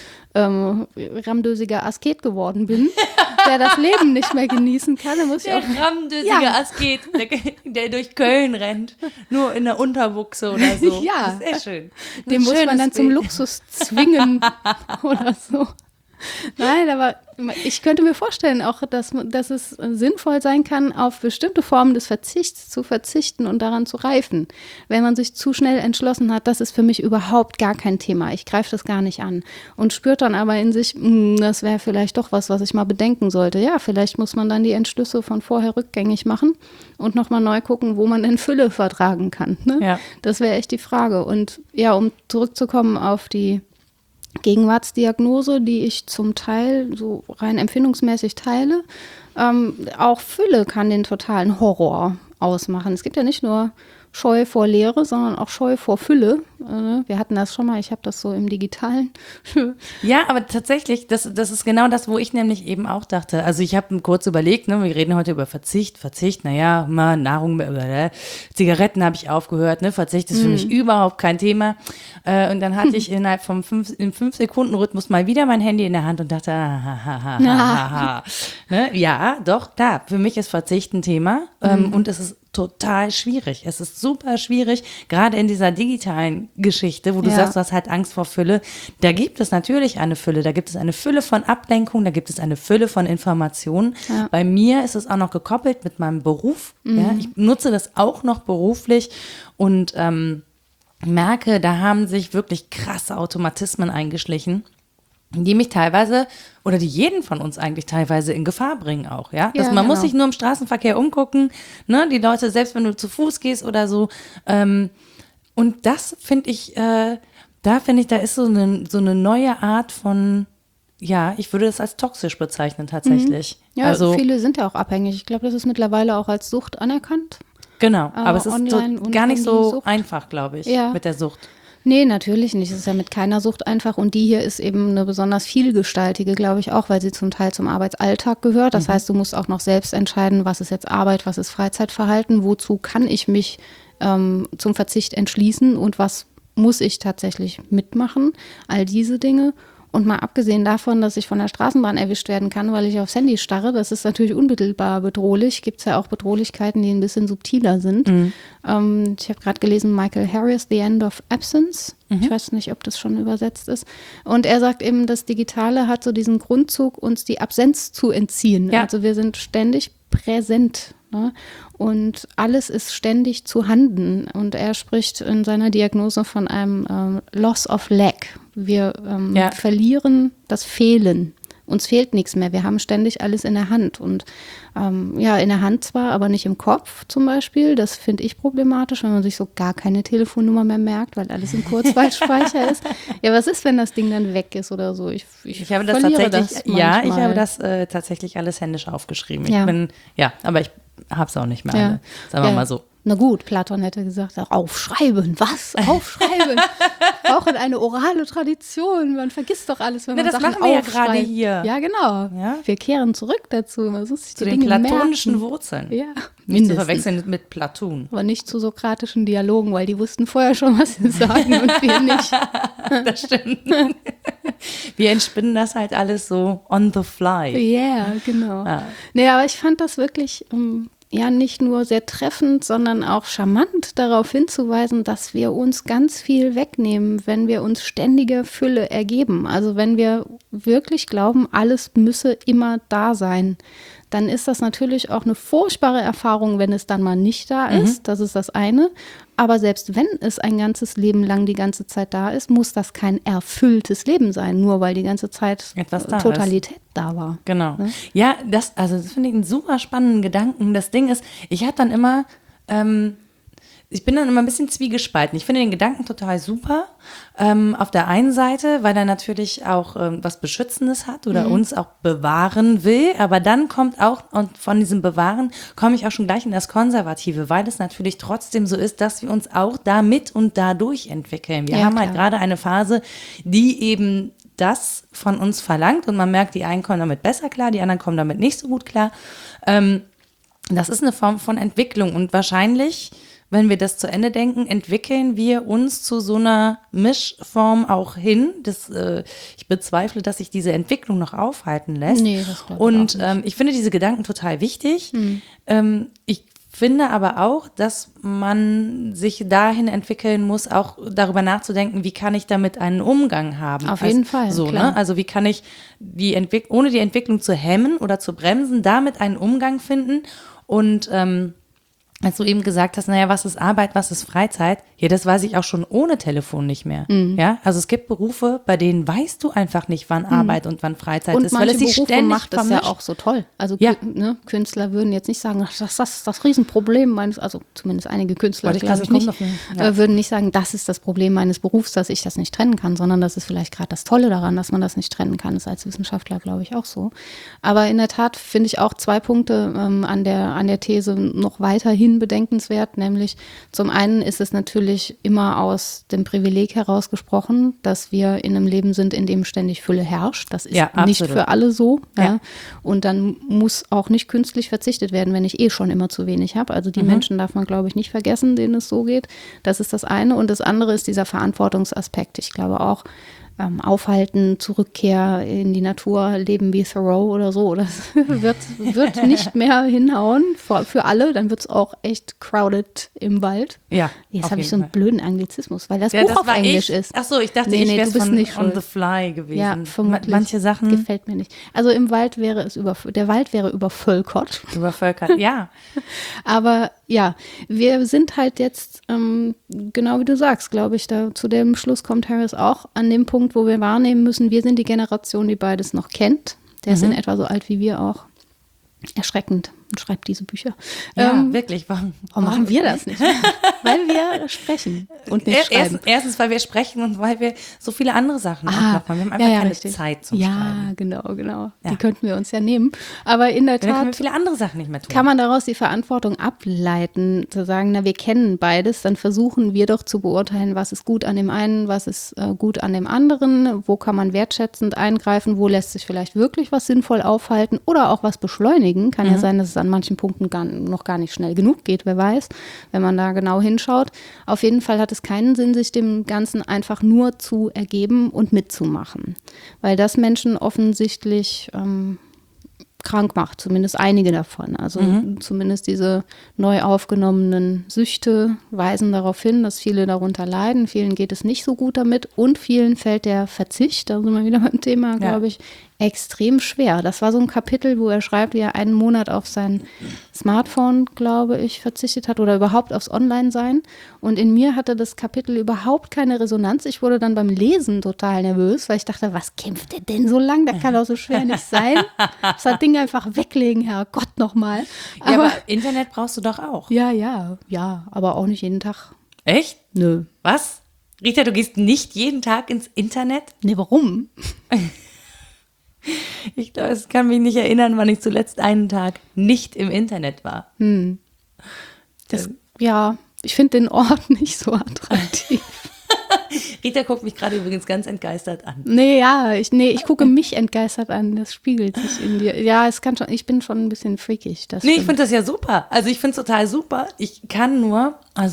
ramdösiger Asket geworden bin, der das Leben nicht mehr genießen kann, dann muss ich auch... Der ramdösige Asket, der durch Köln rennt, nur in der Unterbuchse oder so. Ja, das ist sehr schön. Den muss man dann zum Luxus zwingen oder so. Nein, aber ich könnte mir vorstellen auch, dass es sinnvoll sein kann, auf bestimmte Formen des Verzichts zu verzichten und daran zu reifen. Wenn man sich zu schnell entschlossen hat, das ist für mich überhaupt gar kein Thema, ich greife das gar nicht an und spürt dann aber in sich, das wäre vielleicht doch was ich mal bedenken sollte. Ja, vielleicht muss man dann die Entschlüsse von vorher rückgängig machen und nochmal neu gucken, wo man denn Fülle vertragen kann. Ne? Ja. Das wäre echt die Frage. Und ja, um zurückzukommen auf die Gegenwartsdiagnose, die ich zum Teil so rein empfindungsmäßig teile. Auch Fülle kann den totalen Horror ausmachen. Es gibt ja nicht nur Scheu vor Leere, sondern auch Scheu vor Fülle. Wir hatten das schon mal, ich habe das so im Digitalen. Ja, aber tatsächlich, das ist genau das, wo ich nämlich eben auch dachte. Also ich habe kurz überlegt, ne, wir reden heute über Verzicht, naja, mal Nahrung, Zigaretten habe ich aufgehört, ne, Verzicht ist für mich überhaupt kein Thema. Und dann hatte ich innerhalb vom 5-Sekunden-Rhythmus mal wieder mein Handy in der Hand und dachte, ne? Ja, doch, klar, für mich ist Verzicht ein Thema und es ist total schwierig. Es ist super schwierig, gerade in dieser digitalen Geschichte, wo du sagst, du hast halt Angst vor Fülle. Da gibt es natürlich eine Fülle. Da gibt es eine Fülle von Ablenkung, da gibt es eine Fülle von Informationen. Ja. Bei mir ist es auch noch gekoppelt mit meinem Beruf. Ja? Ich nutze das auch noch beruflich und merke, da haben sich wirklich krasse Automatismen eingeschlichen, die mich teilweise oder die jeden von uns eigentlich teilweise in Gefahr bringen auch, ja. Man muss sich nur im Straßenverkehr umgucken, ne, die Leute, selbst wenn du zu Fuß gehst oder so. Und das finde ich, da ist so eine neue Art von, ja, ich würde das als toxisch bezeichnen tatsächlich. Ja, also viele sind ja auch abhängig. Ich glaube, das ist mittlerweile auch als Sucht anerkannt. Genau, aber es ist gar nicht so einfach, glaube ich, mit der Sucht. Nee, natürlich nicht. Es ist ja mit keiner Sucht einfach. Und die hier ist eben eine besonders vielgestaltige, glaube ich auch, weil sie zum Teil zum Arbeitsalltag gehört. Das heißt, du musst auch noch selbst entscheiden, was ist jetzt Arbeit, was ist Freizeitverhalten, wozu kann ich mich zum Verzicht entschließen und was muss ich tatsächlich mitmachen. All diese Dinge. Und mal abgesehen davon, dass ich von der Straßenbahn erwischt werden kann, weil ich aufs Handy starre, das ist natürlich unmittelbar bedrohlich. Gibt es ja auch Bedrohlichkeiten, die ein bisschen subtiler sind. Ich habe gerade gelesen, Michael Harris, The End of Absence. Ich weiß nicht, ob das schon übersetzt ist. Und er sagt eben, das Digitale hat so diesen Grundzug, uns die Absenz zu entziehen. Ja. Also wir sind ständig präsent. Ne? Und alles ist ständig zu handen. Und er spricht in seiner Diagnose von einem Loss of Lack. Wir verlieren das Fehlen. Uns fehlt nichts mehr. Wir haben ständig alles in der Hand. Und in der Hand zwar, aber nicht im Kopf zum Beispiel. Das finde ich problematisch, wenn man sich so gar keine Telefonnummer mehr merkt, weil alles im Kurzwahlspeicher ist. Ja, was ist, wenn das Ding dann weg ist oder so? Ich habe das tatsächlich, ich habe das tatsächlich alles händisch aufgeschrieben. Aber ich habe es auch nicht mehr alle. Sagen wir mal so. Na gut, Platon hätte gesagt, aufschreiben, was? Aufschreiben. Wir brauchen eine orale Tradition. Man vergisst doch alles, wenn man Sachen aufschreibt. Das machen wir aufschreibt. Ja gerade hier. Ja, genau. Ja? Wir kehren zurück dazu. Man muss sich zu den platonischen Wurzeln. Ja. Nicht zu verwechseln mit Platon. Aber nicht zu sokratischen Dialogen, weil die wussten vorher schon, was sie sagen und wir nicht. Das stimmt. Wir entspinnen das halt alles so on the fly. Ja, genau. Nee, aber ich fand das wirklich nicht nur sehr treffend, sondern auch charmant darauf hinzuweisen, dass wir uns ganz viel wegnehmen, wenn wir uns ständige Fülle ergeben. Also wenn wir wirklich glauben, alles müsse immer da sein, dann ist das natürlich auch eine furchtbare Erfahrung, wenn es dann mal nicht da ist. Das ist das eine. Aber selbst wenn es ein ganzes Leben lang die ganze Zeit da ist, muss das kein erfülltes Leben sein, nur weil die ganze Zeit Totalität da war. Genau. Ja, das finde ich einen super spannenden Gedanken. Das Ding ist, ich bin dann immer ein bisschen zwiegespalten. Ich finde den Gedanken total super. Auf der einen Seite, weil er natürlich auch was Beschützendes hat oder uns auch bewahren will. Aber dann kommt auch, und von diesem Bewahren komme ich auch schon gleich in das Konservative, weil es natürlich trotzdem so ist, dass wir uns auch damit und dadurch entwickeln. Wir haben halt gerade eine Phase, die eben das von uns verlangt und man merkt, die einen kommen damit besser klar, die anderen kommen damit nicht so gut klar. Das ist eine Form von Entwicklung und wahrscheinlich, wenn wir das zu Ende denken, entwickeln wir uns zu so einer Mischform auch hin. Ich bezweifle, dass sich diese Entwicklung noch aufhalten lässt. Nee, das glaube ich auch nicht. Ich finde diese Gedanken total wichtig. Ich finde aber auch, dass man sich dahin entwickeln muss, auch darüber nachzudenken, wie kann ich damit einen Umgang haben. Auf jeden Fall, so, klar. Ne? Also wie kann ich ohne die Entwicklung zu hemmen oder zu bremsen, damit einen Umgang finden und als du eben gesagt hast, naja, was ist Arbeit, was ist Freizeit? Ja, das weiß ich auch schon ohne Telefon nicht mehr. Ja, also es gibt Berufe, bei denen weißt du einfach nicht, wann Arbeit und wann Freizeit ist, weil es sich ständig macht das ja auch so toll. Also Künstler würden jetzt nicht sagen, das ist das Riesenproblem meines, also zumindest einige Künstler, glaube ich nicht, würden nicht sagen, das ist das Problem meines Berufs, dass ich das nicht trennen kann, sondern das ist vielleicht gerade das Tolle daran, dass man das nicht trennen kann. Das ist als Wissenschaftler, glaube ich, auch so. Aber in der Tat finde ich auch 2 Punkte an der These noch weiterhin bedenkenswert, nämlich zum einen ist es natürlich immer aus dem Privileg herausgesprochen, dass wir in einem Leben sind, in dem ständig Fülle herrscht. Das ist nicht für alle so. Ja. Und dann muss auch nicht künstlich verzichtet werden, wenn ich schon immer zu wenig habe. Also die Menschen darf man, glaube ich, nicht vergessen, denen es so geht. Das ist das eine. Und das andere ist dieser Verantwortungsaspekt. Ich glaube auch, Aufhalten, Zurückkehr in die Natur, Leben wie Thoreau oder so. Das wird nicht mehr hinhauen für alle. Dann wird es auch echt crowded im Wald. Ja, jetzt habe ich so einen blöden Anglizismus, weil das Buch auf Englisch ist. Ach so, ich dachte, ich wäre nicht on the fly gewesen. Ja, vermutlich. Manche Sachen gefällt mir nicht. Also im Wald der Wald wäre übervölkert. Übervölkert, ja. Aber ja, wir sind halt jetzt, genau wie du sagst, glaube ich, zu dem Schluss kommt Harris auch an dem Punkt, wo wir wahrnehmen müssen, wir sind die Generation, die beides noch kennt. Der ist in etwa so alt wie wir auch. Erschreckend, und schreibt diese Bücher. Ja, wirklich. Warum machen wir das nicht? Weil wir sprechen und nicht schreiben. Erstens, weil wir sprechen und weil wir so viele andere Sachen auch noch machen. Wir haben einfach keine Zeit zum Schreiben. Ja, genau. Die könnten wir uns ja nehmen. Aber in der Dann können wir Tat viele andere Sachen nicht mehr tun. kann man daraus die Verantwortung ableiten, zu sagen, na, wir kennen beides, dann versuchen wir doch zu beurteilen, was ist gut an dem einen, was ist gut an dem anderen, wo kann man wertschätzend eingreifen, wo lässt sich vielleicht wirklich was sinnvoll aufhalten oder auch was beschleunigen. Kann ja sein, dass es an manchen Punkten noch gar nicht schnell genug geht, wer weiß, wenn man da genau hinschaut. Auf jeden Fall hat es keinen Sinn, sich dem Ganzen einfach nur zu ergeben und mitzumachen, weil das Menschen offensichtlich krank macht, zumindest einige davon. Also zumindest diese neu aufgenommenen Süchte weisen darauf hin, dass viele darunter leiden. Vielen geht es nicht so gut damit und vielen fällt der Verzicht, da sind wir wieder beim Thema, glaube ich, extrem schwer. Das war so ein Kapitel, wo er schreibt, wie er einen Monat auf sein Smartphone, glaube ich, verzichtet hat oder überhaupt aufs Online-Sein. Und in mir hatte das Kapitel überhaupt keine Resonanz. Ich wurde dann beim Lesen total nervös, weil ich dachte, was kämpft der denn so lang? Das kann doch so schwer nicht sein. Das Ding einfach weglegen, Herrgott, nochmal. Ja, aber Internet brauchst du doch auch. Ja, aber auch nicht jeden Tag. Echt? Nö. Was? Rita, du gehst nicht jeden Tag ins Internet? Nee, warum? Ich glaube, ich kann mich nicht erinnern, wann ich zuletzt einen Tag nicht im Internet war. Ich finde den Ort nicht so attraktiv. Rita guckt mich gerade übrigens ganz entgeistert an. Ich gucke mich entgeistert an. Das spiegelt sich in dir. Ja, es kann schon, ich bin schon ein bisschen freakig. Ich finde das ja super. Also ich finde es total super. Ich kann nur,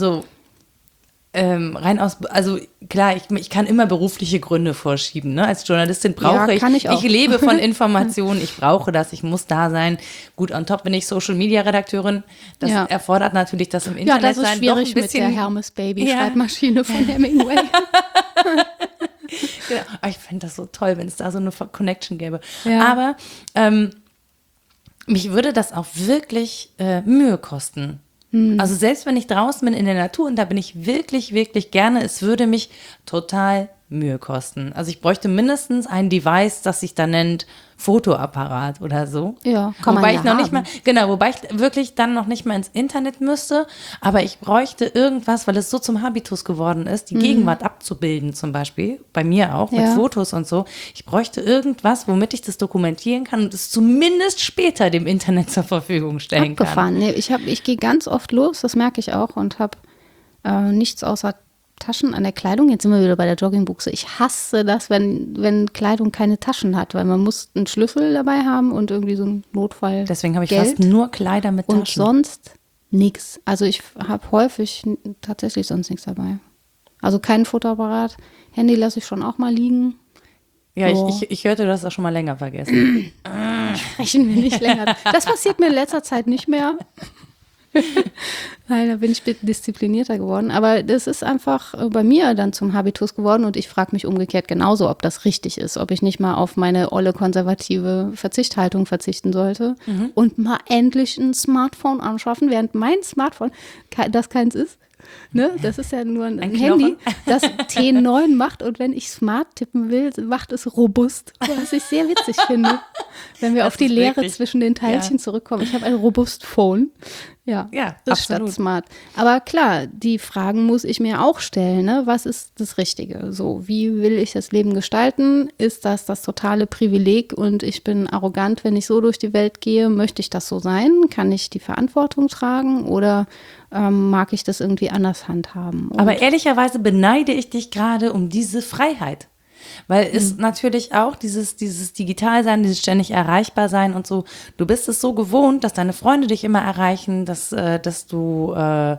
klar, ich kann immer berufliche Gründe vorschieben. Ne? Als Journalistin brauche ich lebe von Informationen, ich brauche das, ich muss da sein. Gut, on top bin ich Social-Media-Redakteurin. Das erfordert natürlich, dass im Internet das ist sein schwierig doch ein bisschen, mit der Hermes-Baby-Schreibmaschine von Hemingway. Genau. Ich fände das so toll, wenn es da so eine Connection gäbe. Ja. Aber mich würde das auch wirklich Mühe kosten. Also selbst wenn ich draußen bin in der Natur und da bin ich wirklich, wirklich gerne, es würde mich total Mühe kosten. Also ich bräuchte mindestens ein Device, das sich da nennt Fotoapparat oder so. Ja, kann wobei man ich noch nicht mal, wobei ich wirklich dann noch nicht mal ins Internet müsste, aber ich bräuchte irgendwas, weil es so zum Habitus geworden ist, die Gegenwart abzubilden zum Beispiel, bei mir auch, mit Fotos und so. Ich bräuchte irgendwas, womit ich das dokumentieren kann und es zumindest später dem Internet zur Verfügung stellen kann. Nee, ich gehe ganz oft los, das merke ich auch, und habe nichts außer Taschen an der Kleidung. Jetzt sind wir wieder bei der Joggingbuchse. Ich hasse das, wenn Kleidung keine Taschen hat, weil man muss einen Schlüssel dabei haben und irgendwie so einen Notfall. Deswegen habe ich fast nur Kleider mit Taschen. Und sonst nichts. Also ich habe häufig tatsächlich sonst nichts dabei. Also kein Fotoapparat. Handy lasse ich schon auch mal liegen. Ja, ich hörte, du hast das schon mal länger vergessen. Sprechen wir nicht länger. Das passiert mir in letzter Zeit nicht mehr. Nein, da bin ich disziplinierter geworden. Aber das ist einfach bei mir dann zum Habitus geworden und ich frage mich umgekehrt genauso, ob das richtig ist, ob ich nicht mal auf meine olle konservative Verzichthaltung verzichten sollte und mal endlich ein Smartphone anschaffen, während mein Smartphone, das keins ist. Ne? Das ist ja nur ein Handy, das T9 macht und wenn ich smart tippen will, macht es robust, was ich sehr witzig finde, wenn wir auf die Leere wirklich zwischen den Teilchen zurückkommen. Ich habe ein Robust-Phone. Ja, das ist statt smart. Aber klar, die Fragen muss ich mir auch stellen. Ne? Was ist das Richtige? So, wie will ich das Leben gestalten? Ist das totale Privileg und ich bin arrogant, wenn ich so durch die Welt gehe? Möchte ich das so sein? Kann ich die Verantwortung tragen oder mag ich das irgendwie anders handhaben? Und aber ehrlicherweise beneide ich dich gerade um diese Freiheit. Weil es natürlich auch dieses Digitalsein, dieses ständig erreichbar sein und so, du bist es so gewohnt, dass deine Freunde dich immer erreichen, dass du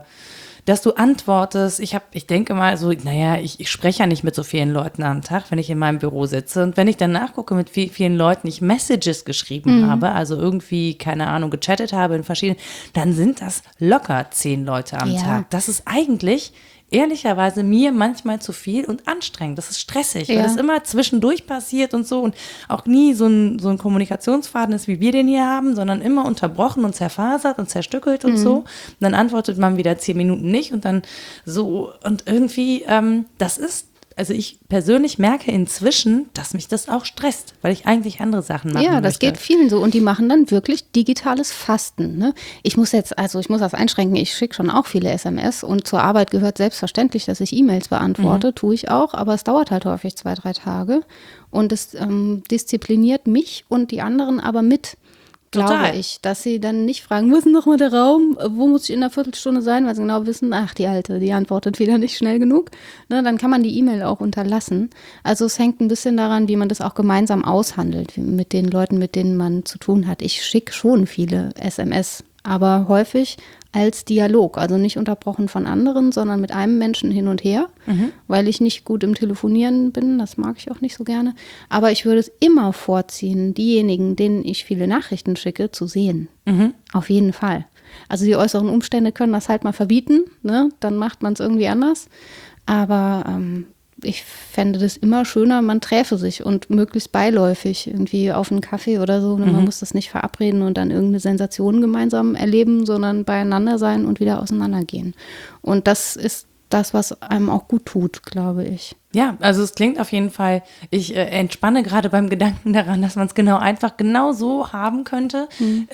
antwortest. Ich denke mal so, ich spreche ja nicht mit so vielen Leuten am Tag, wenn ich in meinem Büro sitze. Und wenn ich dann nachgucke, mit wie vielen Leuten ich Messages geschrieben habe, also irgendwie, keine Ahnung, gechattet habe in verschiedenen, dann sind das locker 10 Leute am Tag. Das ist eigentlich ehrlicherweise mir manchmal zu viel und anstrengend. Das ist stressig, weil das immer zwischendurch passiert und so und auch nie so ein Kommunikationsfaden ist, wie wir den hier haben, sondern immer unterbrochen und zerfasert und zerstückelt und so. Und dann antwortet man wieder 10 Minuten nicht und dann so und irgendwie, das ist also ich persönlich merke inzwischen, dass mich das auch stresst, weil ich eigentlich andere Sachen machen möchte. Ja, das geht vielen so und die machen dann wirklich digitales Fasten. Ne? Ich muss das einschränken, ich schicke schon auch viele SMS und zur Arbeit gehört selbstverständlich, dass ich E-Mails beantworte, tue ich auch, aber es dauert halt häufig 2-3 Tage und es diszipliniert mich und die anderen aber mit. Glaube ich, dass sie dann nicht fragen, wo ist denn nochmal der Raum, wo muss ich in einer Viertelstunde sein, weil sie genau wissen, ach, die Alte, die antwortet wieder nicht schnell genug. Ne, dann kann man die E-Mail auch unterlassen. Also es hängt ein bisschen daran, wie man das auch gemeinsam aushandelt, mit den Leuten, mit denen man zu tun hat. Ich schicke schon viele SMS, aber häufig als Dialog, also nicht unterbrochen von anderen, sondern mit einem Menschen hin und her, weil ich nicht gut im Telefonieren bin, das mag ich auch nicht so gerne. Aber ich würde es immer vorziehen, diejenigen, denen ich viele Nachrichten schicke, zu sehen. Auf jeden Fall. Also die äußeren Umstände können das halt mal verbieten, ne? Dann macht man es irgendwie anders. Aber ich fände das immer schöner, man träfe sich und möglichst beiläufig irgendwie auf einen Kaffee oder so. Man muss das nicht verabreden und dann irgendeine Sensation gemeinsam erleben, sondern beieinander sein und wieder auseinandergehen. Und das ist das, was einem auch gut tut, glaube ich. Ja, also es klingt auf jeden Fall, ich entspanne gerade beim Gedanken daran, dass man es einfach genau so haben könnte.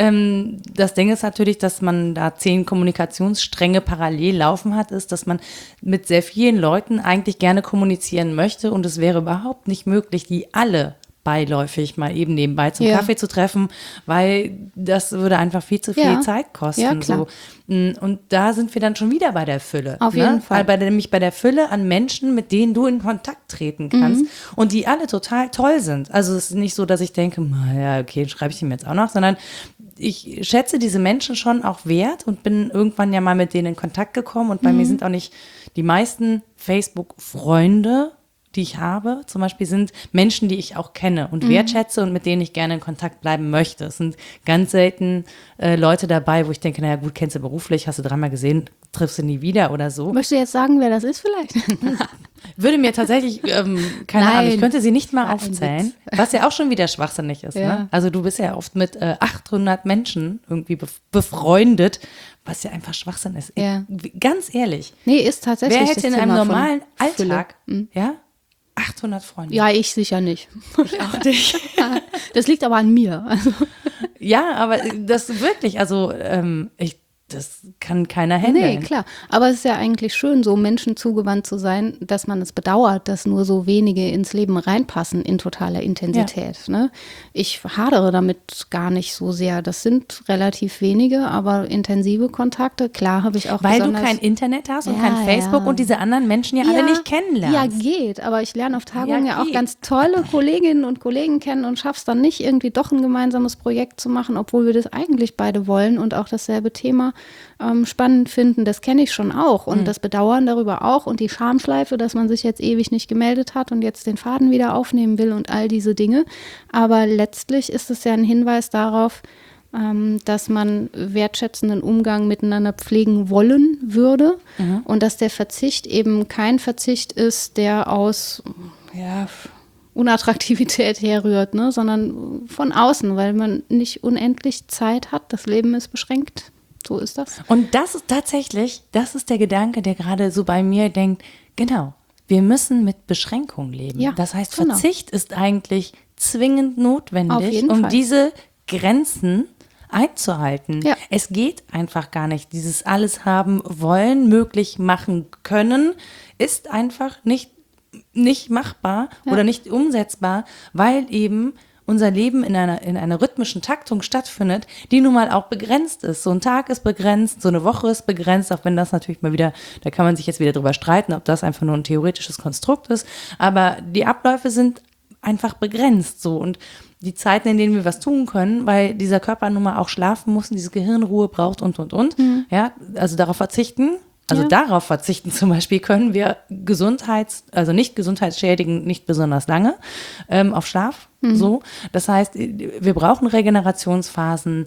Das Ding ist natürlich, dass man da 10 Kommunikationsstränge parallel laufen hat, ist, dass man mit sehr vielen Leuten eigentlich gerne kommunizieren möchte und es wäre überhaupt nicht möglich, die alle beiläufig mal eben nebenbei zum Kaffee zu treffen, weil das würde einfach viel zu viel Zeit kosten. Ja, klar. So. Und da sind wir dann schon wieder bei der Fülle. Auf jeden Fall. Weil nämlich bei der Fülle an Menschen, mit denen du in Kontakt treten kannst und die alle total toll sind. Also es ist nicht so, dass ich denke, ja, okay, schreibe ich ihm jetzt auch noch, sondern ich schätze diese Menschen schon auch wert und bin irgendwann ja mal mit denen in Kontakt gekommen und bei mir sind auch nicht die meisten Facebook-Freunde, die ich habe, zum Beispiel sind Menschen, die ich auch kenne und wertschätze und mit denen ich gerne in Kontakt bleiben möchte. Es sind ganz selten Leute dabei, wo ich denke, naja gut, kennst du beruflich, hast du 3-mal gesehen, triffst du nie wieder oder so. Möchtest du jetzt sagen, wer das ist vielleicht? Würde mir tatsächlich, keine Ahnung, ich könnte sie nicht mal aufzählen, was ja auch schon wieder schwachsinnig ist. Ja. Ne? Also du bist ja oft mit 800 Menschen irgendwie befreundet, was ja einfach Schwachsinn ist. Ja. Ganz ehrlich. Nee, ist tatsächlich Wer hätte in einem normalen Alltag, Fülle. ja, 800 Freunde? Ja, ich sicher nicht. Ich auch nicht. Das liegt aber an mir. Also. Ja, aber das wirklich, also das kann keiner handeln. Nee, klar. Aber es ist ja eigentlich schön, so Menschen zugewandt zu sein, dass man es bedauert, dass nur so wenige ins Leben reinpassen in totaler Intensität. Ja. Ne? Ich hadere damit gar nicht so sehr. Das sind relativ wenige, aber intensive Kontakte. Klar habe ich auch weil du kein Internet hast und kein Facebook und diese anderen Menschen ja alle nicht kennenlernst. Ja, geht. Aber ich lerne auf Tagungen ja auch ganz tolle Kolleginnen und Kollegen kennen und schaff's dann nicht, irgendwie doch ein gemeinsames Projekt zu machen, obwohl wir das eigentlich beide wollen und auch dasselbe Thema spannend finden, das kenne ich schon auch und das Bedauern darüber auch und die Schamschleife, dass man sich jetzt ewig nicht gemeldet hat und jetzt den Faden wieder aufnehmen will und all diese Dinge. Aber letztlich ist es ja ein Hinweis darauf, dass man wertschätzenden Umgang miteinander pflegen wollen würde und dass der Verzicht eben kein Verzicht ist, der aus Unattraktivität herrührt, ne, sondern von außen, weil man nicht unendlich Zeit hat. Das Leben ist beschränkt. So ist das. Und das ist tatsächlich, das ist der Gedanke, der gerade so bei mir denkt, genau, wir müssen mit Beschränkung leben. Ja, das heißt, Verzicht ist eigentlich zwingend notwendig, um diese Grenzen einzuhalten. Ja. Es geht einfach gar nicht. Dieses alles haben wollen, möglich machen können, ist einfach nicht machbar oder nicht umsetzbar, weil eben unser Leben in einer rhythmischen Taktung stattfindet, die nun mal auch begrenzt ist. So ein Tag ist begrenzt, so eine Woche ist begrenzt, auch wenn das natürlich mal wieder, da kann man sich jetzt wieder drüber streiten, ob das einfach nur ein theoretisches Konstrukt ist, aber die Abläufe sind einfach begrenzt so und die Zeiten, in denen wir was tun können, weil dieser Körper nun mal auch schlafen muss und diese Gehirnruhe braucht und. Ja, also darauf verzichten. Also darauf verzichten zum Beispiel können wir nicht gesundheitsschädigend, nicht besonders lange auf Schlaf. So, das heißt, wir brauchen Regenerationsphasen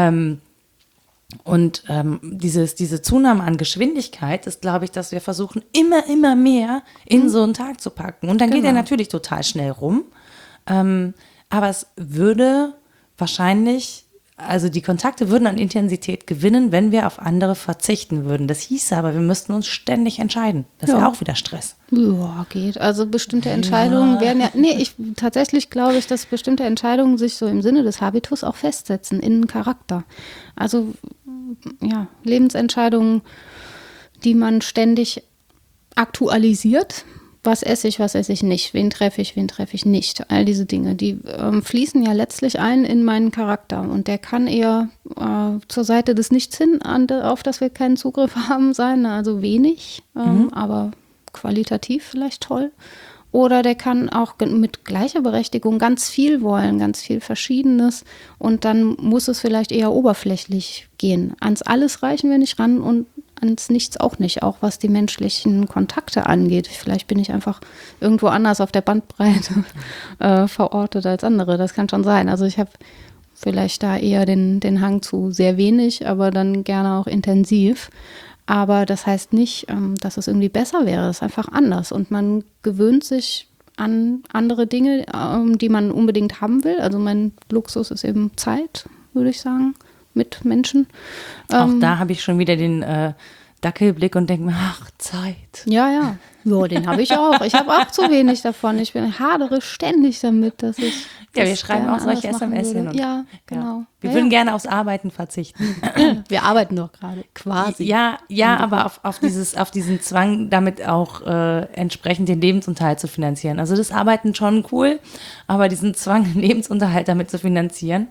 und diese Zunahme an Geschwindigkeit ist, glaube ich, dass wir versuchen, immer mehr in so einen Tag zu packen. Und dann geht er natürlich total schnell rum, aber es würde wahrscheinlich also die Kontakte würden an Intensität gewinnen, wenn wir auf andere verzichten würden. Das hieße aber, wir müssten uns ständig entscheiden. Das wäre auch wieder Stress. Ja, geht. Also bestimmte Entscheidungen werden ja, tatsächlich glaube ich, dass bestimmte Entscheidungen sich so im Sinne des Habitus auch festsetzen in einen Charakter. Also ja, Lebensentscheidungen, die man ständig aktualisiert. Was esse ich nicht? Wen treffe ich nicht? All diese Dinge, die fließen ja letztlich ein in meinen Charakter. Und der kann eher zur Seite des Nichts hin, auf das wir keinen Zugriff haben, sein. Also wenig, aber qualitativ vielleicht toll. Oder der kann auch mit gleicher Berechtigung ganz viel wollen, ganz viel Verschiedenes. Und dann muss es vielleicht eher oberflächlich gehen. Ans Alles reichen wir nicht ran und ans Nichts auch nicht, auch was die menschlichen Kontakte angeht. Vielleicht bin ich einfach irgendwo anders auf der Bandbreite verortet als andere. Das kann schon sein. Also ich habe vielleicht da eher den Hang zu sehr wenig, aber dann gerne auch intensiv. Aber das heißt nicht, dass es irgendwie besser wäre. Es ist einfach anders. Und man gewöhnt sich an andere Dinge, die man unbedingt haben will. Also mein Luxus ist eben Zeit, würde ich sagen, mit Menschen. Auch da habe ich schon wieder den Dackelblick und denke mir, ach, Zeit. Ja, den habe ich auch. Ich habe auch zu wenig davon. Ich hadere ständig damit, dass ich. Ja, wir schreiben auch solche SMS hin. Ja, genau. Wir würden gerne aufs Arbeiten verzichten. Wir arbeiten doch gerade, quasi. Ja, aber auf diesen Zwang, damit auch entsprechend den Lebensunterhalt zu finanzieren. Also das Arbeiten schon cool, aber diesen Zwang, den Lebensunterhalt damit zu finanzieren.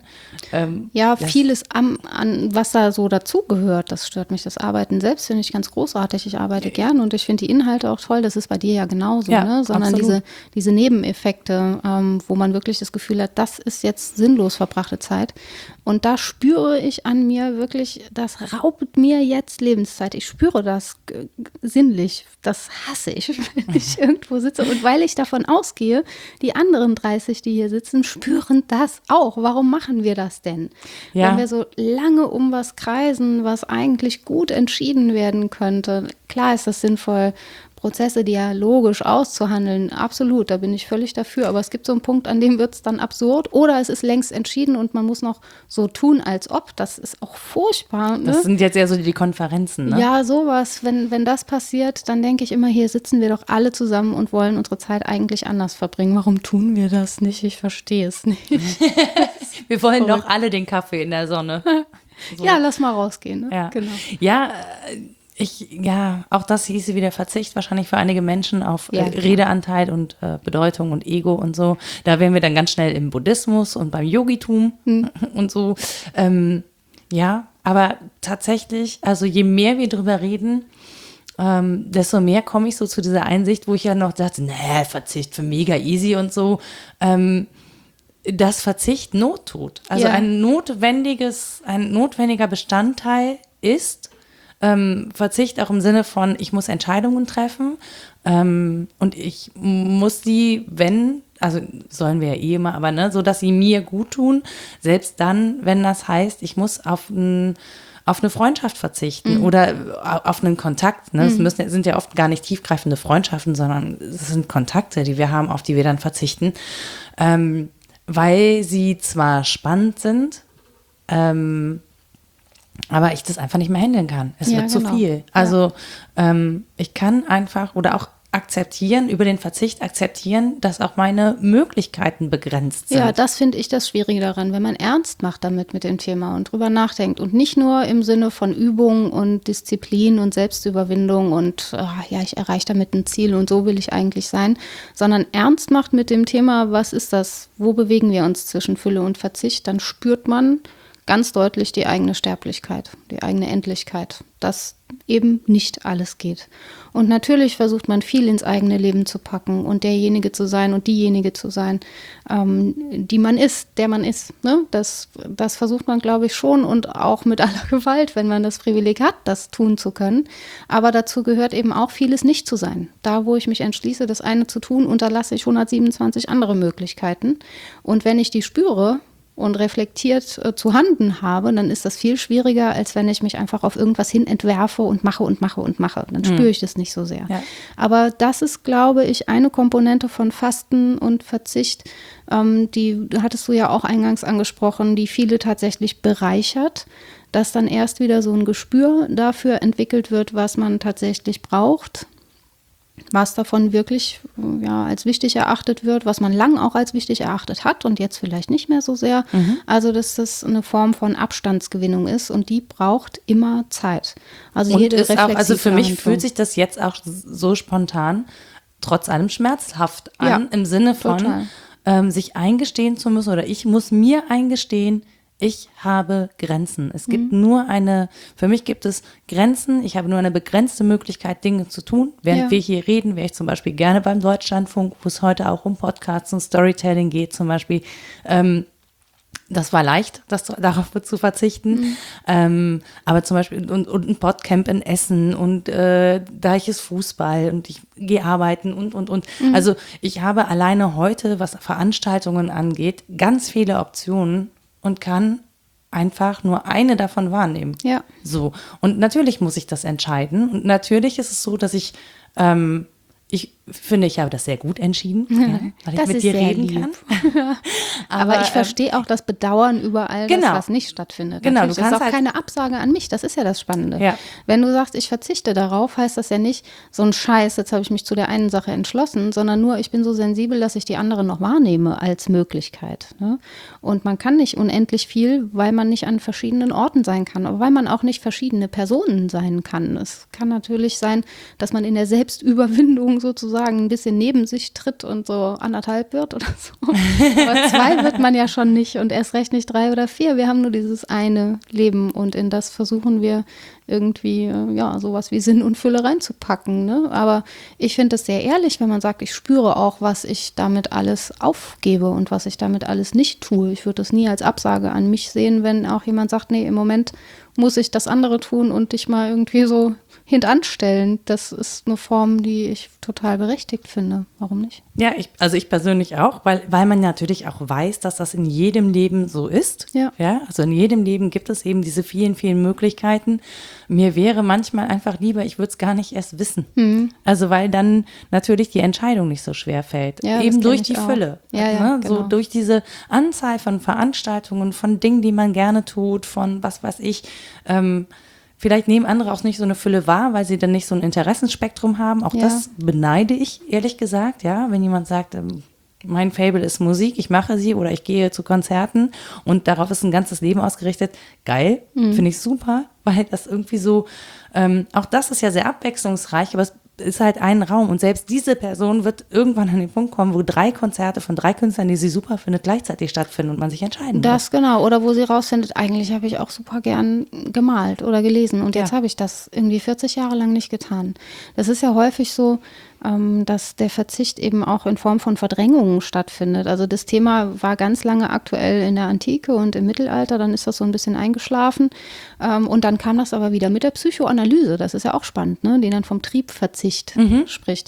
Vieles was da so dazugehört, das stört mich. Das Arbeiten selbst finde ich ganz großartig. Ich arbeite gern und ich finde die Inhalte auch toll. Das ist bei dir ja genauso, ne? Sondern diese Nebeneffekte, wo man wirklich das Gefühl hat, das ist jetzt sinnlos verbrachte Zeit. Und da spüre ich an mir wirklich, das raubt mir jetzt Lebenszeit. Ich spüre das sinnlich. Das hasse ich, wenn ich irgendwo sitze. Und weil ich davon ausgehe, die anderen 30, die hier sitzen, spüren das auch. Warum machen wir das denn? Ja. Wenn wir so lange um was kreisen, was eigentlich gut entschieden werden könnte. Klar ist das sinnvoll, Prozesse dialogisch auszuhandeln, absolut, da bin ich völlig dafür. Aber es gibt so einen Punkt, an dem wird es dann absurd oder es ist längst entschieden und man muss noch so tun, als ob. Das ist auch furchtbar. Ne? Das sind jetzt eher so die Konferenzen, ne? Ja, sowas. Wenn das passiert, dann denke ich immer, hier sitzen wir doch alle zusammen und wollen unsere Zeit eigentlich anders verbringen. Warum tun wir das nicht? Ich verstehe es nicht. Wir wollen doch alle den Kaffee in der Sonne. So. Ja, lass mal rausgehen. Ne? Ja. Genau. Auch das hieße wieder Verzicht wahrscheinlich für einige Menschen auf Redeanteil und Bedeutung und Ego und so. Da wären wir dann ganz schnell im Buddhismus und beim Yogitum und so. Aber tatsächlich, also je mehr wir drüber reden, desto mehr komme ich so zu dieser Einsicht, wo ich ja noch dachte, Verzicht für mega easy und so. Dass Verzicht Not tut. Also ein notwendiger Bestandteil ist, Verzicht auch im Sinne von, ich muss Entscheidungen treffen und ich muss die, sollen wir ja immer, aber ne, so dass sie mir gut tun, selbst dann, wenn das heißt, ich muss auf eine Freundschaft verzichten oder auf einen Kontakt. Ne? Es sind ja oft gar nicht tiefgreifende Freundschaften, sondern es sind Kontakte, die wir haben, auf die wir dann verzichten, weil sie zwar spannend sind, aber ich das einfach nicht mehr handeln kann. Es wird zu viel. Also ich kann einfach oder auch über den Verzicht akzeptieren, dass auch meine Möglichkeiten begrenzt sind. Ja, das finde ich das Schwierige daran, wenn man ernst macht mit dem Thema und drüber nachdenkt und nicht nur im Sinne von Übung und Disziplin und Selbstüberwindung und ich erreiche damit ein Ziel und so will ich eigentlich sein, sondern ernst macht mit dem Thema, was ist das, wo bewegen wir uns zwischen Fülle und Verzicht, dann spürt man ganz deutlich die eigene Sterblichkeit, die eigene Endlichkeit, dass eben nicht alles geht. Und natürlich versucht man viel ins eigene Leben zu packen und derjenige zu sein und diejenige zu sein, die man ist, der man ist. Ne? Das versucht man, glaube ich, schon und auch mit aller Gewalt, wenn man das Privileg hat, das tun zu können. Aber dazu gehört eben auch vieles nicht zu sein. Da, wo ich mich entschließe, das eine zu tun, unterlasse ich 127 andere Möglichkeiten. Und wenn ich die spüre, und reflektiert zu handeln habe, dann ist das viel schwieriger, als wenn ich mich einfach auf irgendwas hin entwerfe und mache und mache und mache. Dann spüre ich das nicht so sehr. Ja. Aber das ist, glaube ich, eine Komponente von Fasten und Verzicht, die hattest du ja auch eingangs angesprochen, die viele tatsächlich bereichert, dass dann erst wieder so ein Gespür dafür entwickelt wird, was man tatsächlich braucht, was davon wirklich als wichtig erachtet wird, was man lang auch als wichtig erachtet hat und jetzt vielleicht nicht mehr so sehr. Also dass das eine Form von Abstandsgewinnung ist und die braucht immer Zeit. Also und jede ist auch, also für mich fühlt sich das jetzt auch so spontan, trotz allem schmerzhaft an, im Sinne von sich eingestehen zu müssen oder ich muss mir eingestehen, ich habe Grenzen. Es gibt für mich gibt es Grenzen. Ich habe nur eine begrenzte Möglichkeit, Dinge zu tun. Während wir hier reden, wäre ich zum Beispiel gerne beim Deutschlandfunk, wo es heute auch um Podcasts und Storytelling geht zum Beispiel. Das war leicht, darauf zu verzichten. Aber zum Beispiel und ein Podcamp in Essen und Deiches Fußball und ich gehe arbeiten und. Also ich habe alleine heute, was Veranstaltungen angeht, ganz viele Optionen und kann einfach nur eine davon wahrnehmen. Ja. So. Und natürlich muss ich das entscheiden. Und natürlich ist es so, dass ich finde, ich habe das sehr gut entschieden, weil ich mit dir reden kann. Aber ich verstehe auch das Bedauern über all das, was nicht stattfindet. Genau, das ist auch keine Absage an mich. Das ist ja das Spannende. Ja. Wenn du sagst, ich verzichte darauf, heißt das ja nicht so ein Scheiß, jetzt habe ich mich zu der einen Sache entschlossen, sondern nur, ich bin so sensibel, dass ich die andere noch wahrnehme als Möglichkeit. Ne? Und man kann nicht unendlich viel, weil man nicht an verschiedenen Orten sein kann, aber weil man auch nicht verschiedene Personen sein kann. Es kann natürlich sein, dass man in der Selbstüberwindung sozusagen ein bisschen neben sich tritt und so 1,5 wird oder so. Aber 2 wird man ja schon nicht und erst recht nicht 3 oder 4. Wir haben nur dieses eine Leben und in das versuchen wir irgendwie, sowas wie Sinn und Fülle reinzupacken. Ne? Aber ich finde es sehr ehrlich, wenn man sagt, ich spüre auch, was ich damit alles aufgebe und was ich damit alles nicht tue. Ich würde das nie als Absage an mich sehen, wenn auch jemand sagt, nee, im Moment muss ich das andere tun und dich mal irgendwie so hintanstellen. Das ist eine Form, die ich total berechtigt finde. Warum nicht? Ja, ich persönlich auch, weil man natürlich auch weiß, dass das in jedem Leben so ist. Ja. Also in jedem Leben gibt es eben diese vielen, vielen Möglichkeiten. Mir wäre manchmal einfach lieber, ich würde es gar nicht erst wissen. Also weil dann natürlich die Entscheidung nicht so schwer fällt. Ja, eben durch die Fülle. Ja, genau. So durch diese Anzahl von Veranstaltungen, von Dingen, die man gerne tut, von was weiß ich, vielleicht nehmen andere auch nicht so eine Fülle wahr, weil sie dann nicht so ein Interessenspektrum haben. Auch das beneide ich, ehrlich gesagt. Ja, wenn jemand sagt, mein Faible ist Musik, ich mache sie oder ich gehe zu Konzerten und darauf ist ein ganzes Leben ausgerichtet. Geil, finde ich super, weil das irgendwie so, auch das ist ja sehr abwechslungsreich, aber es ist halt ein Raum und selbst diese Person wird irgendwann an den Punkt kommen, wo 3 Konzerte von 3 Künstlern, die sie super findet, gleichzeitig stattfinden und man sich entscheiden muss. Das genau, oder wo sie rausfindet, eigentlich habe ich auch super gern gemalt oder gelesen und jetzt habe ich das irgendwie 40 Jahre lang nicht getan. Das ist ja häufig so, dass der Verzicht eben auch in Form von Verdrängungen stattfindet. Also das Thema war ganz lange aktuell in der Antike und im Mittelalter, dann ist das so ein bisschen eingeschlafen und dann kam das aber wieder mit der Psychoanalyse, das ist ja auch spannend, ne? Die dann vom Triebverzicht spricht.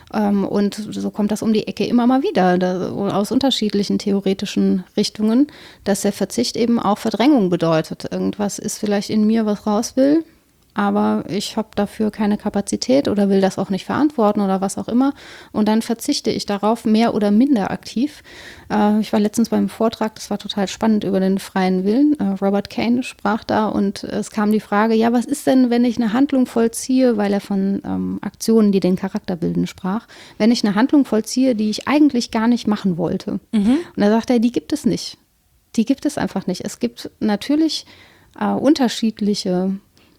Und so kommt das um die Ecke immer mal wieder, aus unterschiedlichen theoretischen Richtungen, dass der Verzicht eben auch Verdrängung bedeutet. Irgendwas ist vielleicht in mir, was raus will, aber ich habe dafür keine Kapazität oder will das auch nicht verantworten oder was auch immer. Und dann verzichte ich darauf, mehr oder minder aktiv. Ich war letztens beim Vortrag, das war total spannend, über den freien Willen. Robert Kane sprach da und es kam die Frage, ja, was ist denn, wenn ich eine Handlung vollziehe, weil er von Aktionen, die den Charakter bilden, sprach, wenn ich eine Handlung vollziehe, die ich eigentlich gar nicht machen wollte. Und da sagt er, die gibt es nicht. Die gibt es einfach nicht. Es gibt natürlich unterschiedliche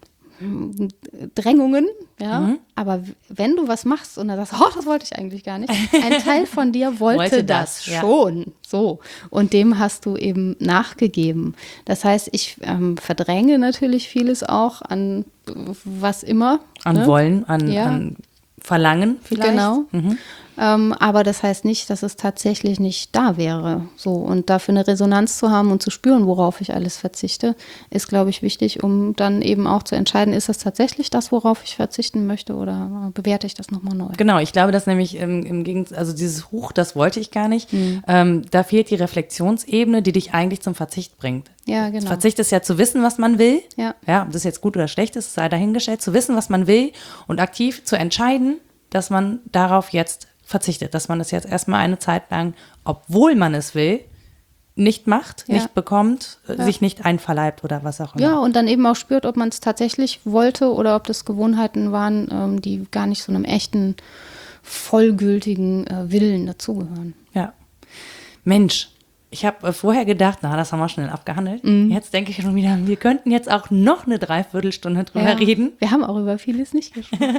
Drängungen, aber wenn du was machst und dann sagst, das wollte ich eigentlich gar nicht, ein Teil von dir wollte das schon, so, und dem hast du eben nachgegeben. Das heißt, ich verdränge natürlich vieles auch an was immer. An Wollen, an Verlangen vielleicht. Genau. Aber das heißt nicht, dass es tatsächlich nicht da wäre. So, und dafür eine Resonanz zu haben und zu spüren, worauf ich alles verzichte, ist, glaube ich, wichtig, um dann eben auch zu entscheiden, ist das tatsächlich das, worauf ich verzichten möchte, oder bewerte ich das nochmal neu? Genau, ich glaube, dass nämlich im Gegensatz, also dieses Huch, das wollte ich gar nicht, da fehlt die Reflexionsebene, die dich eigentlich zum Verzicht bringt. Ja, genau. Verzicht ist ja zu wissen, was man will. Ja. Ob das jetzt gut oder schlecht ist, sei dahingestellt. Zu wissen, was man will und aktiv zu entscheiden, dass man darauf jetzt verzichtet. Dass man es jetzt erstmal eine Zeit lang, obwohl man es will, nicht macht, nicht bekommt, sich nicht einverleibt oder was auch immer. Ja, und dann eben auch spürt, ob man es tatsächlich wollte oder ob das Gewohnheiten waren, die gar nicht so einem echten, vollgültigen Willen dazugehören. Ja. Mensch. Ich habe vorher gedacht, das haben wir schnell abgehandelt. Jetzt denke ich schon wieder, wir könnten jetzt auch noch eine Dreiviertelstunde drüber reden. Wir haben auch über vieles nicht gesprochen.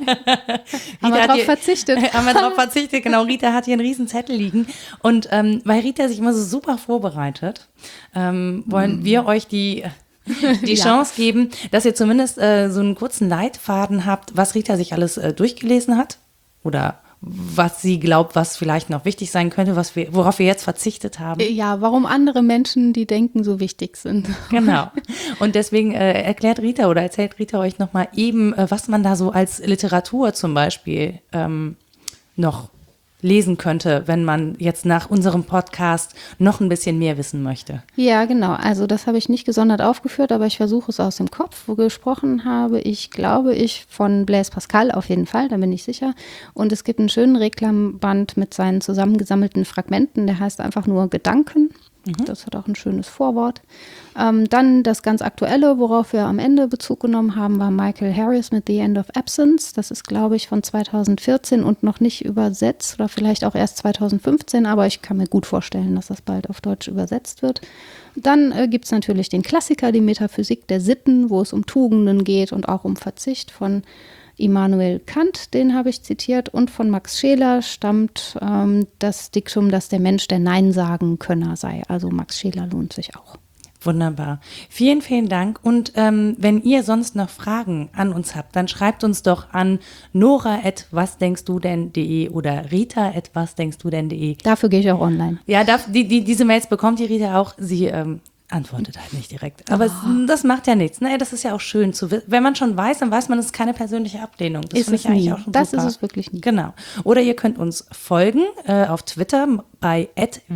Haben wir darauf verzichtet. Genau. Rita hat hier einen riesen Zettel liegen. Und weil Rita sich immer so super vorbereitet, wollen wir euch die Chance geben, dass ihr zumindest so einen kurzen Leitfaden habt, was Rita sich alles durchgelesen hat oder was sie glaubt, was vielleicht noch wichtig sein könnte, worauf wir jetzt verzichtet haben. Ja, warum andere Menschen, die denken, so wichtig sind. Genau. Und deswegen erzählt Rita euch nochmal eben, was man da so als Literatur zum Beispiel noch lesen könnte, wenn man jetzt nach unserem Podcast noch ein bisschen mehr wissen möchte. Ja, genau. Also das habe ich nicht gesondert aufgeführt, aber ich versuche es aus dem Kopf. Wo gesprochen habe ich, glaube ich, von Blaise Pascal auf jeden Fall, da bin ich sicher. Und es gibt einen schönen Reklamband mit seinen zusammengesammelten Fragmenten, der heißt einfach nur Gedanken. Das hat auch ein schönes Vorwort. Dann das ganz Aktuelle, worauf wir am Ende Bezug genommen haben, war Michael Harris mit The End of Absence. Das ist, glaube ich, von 2014 und noch nicht übersetzt oder vielleicht auch erst 2015, aber ich kann mir gut vorstellen, dass das bald auf Deutsch übersetzt wird. Dann gibt es natürlich den Klassiker, die Metaphysik der Sitten, wo es um Tugenden geht und auch um Verzicht von Immanuel Kant, den habe ich zitiert, und von Max Scheler stammt das Diktum, dass der Mensch der Nein-Sagen-Könner sei. Also Max Scheler lohnt sich auch. Wunderbar. Vielen, vielen Dank. Und wenn ihr sonst noch Fragen an uns habt, dann schreibt uns doch an nora@wasdenkstudenn.de oder rita@wasdenkstudenn.de. Dafür gehe ich auch online. Ja, diese Mails bekommt die Rita auch. Sie antwortet halt nicht direkt. Aber das macht ja nichts. Ne? Das ist ja auch schön. Wenn man schon weiß, dann weiß man, es ist keine persönliche Ablehnung. Das finde ich eigentlich auch schon das super. Ist es wirklich nie. Genau. Oder ihr könnt uns folgen auf Twitter bei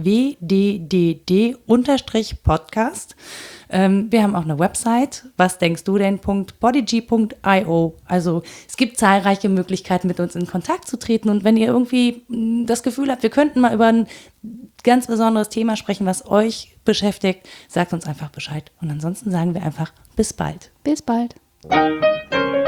@wddd_podcast. Wir haben auch eine Website, wasdenkstudenn.bodyg.io. Also es gibt zahlreiche Möglichkeiten, mit uns in Kontakt zu treten. Und wenn ihr irgendwie das Gefühl habt, wir könnten mal über ein ganz besonderes Thema sprechen, was euch beschäftigt, sagt uns einfach Bescheid. Und ansonsten sagen wir einfach bis bald. Bis bald.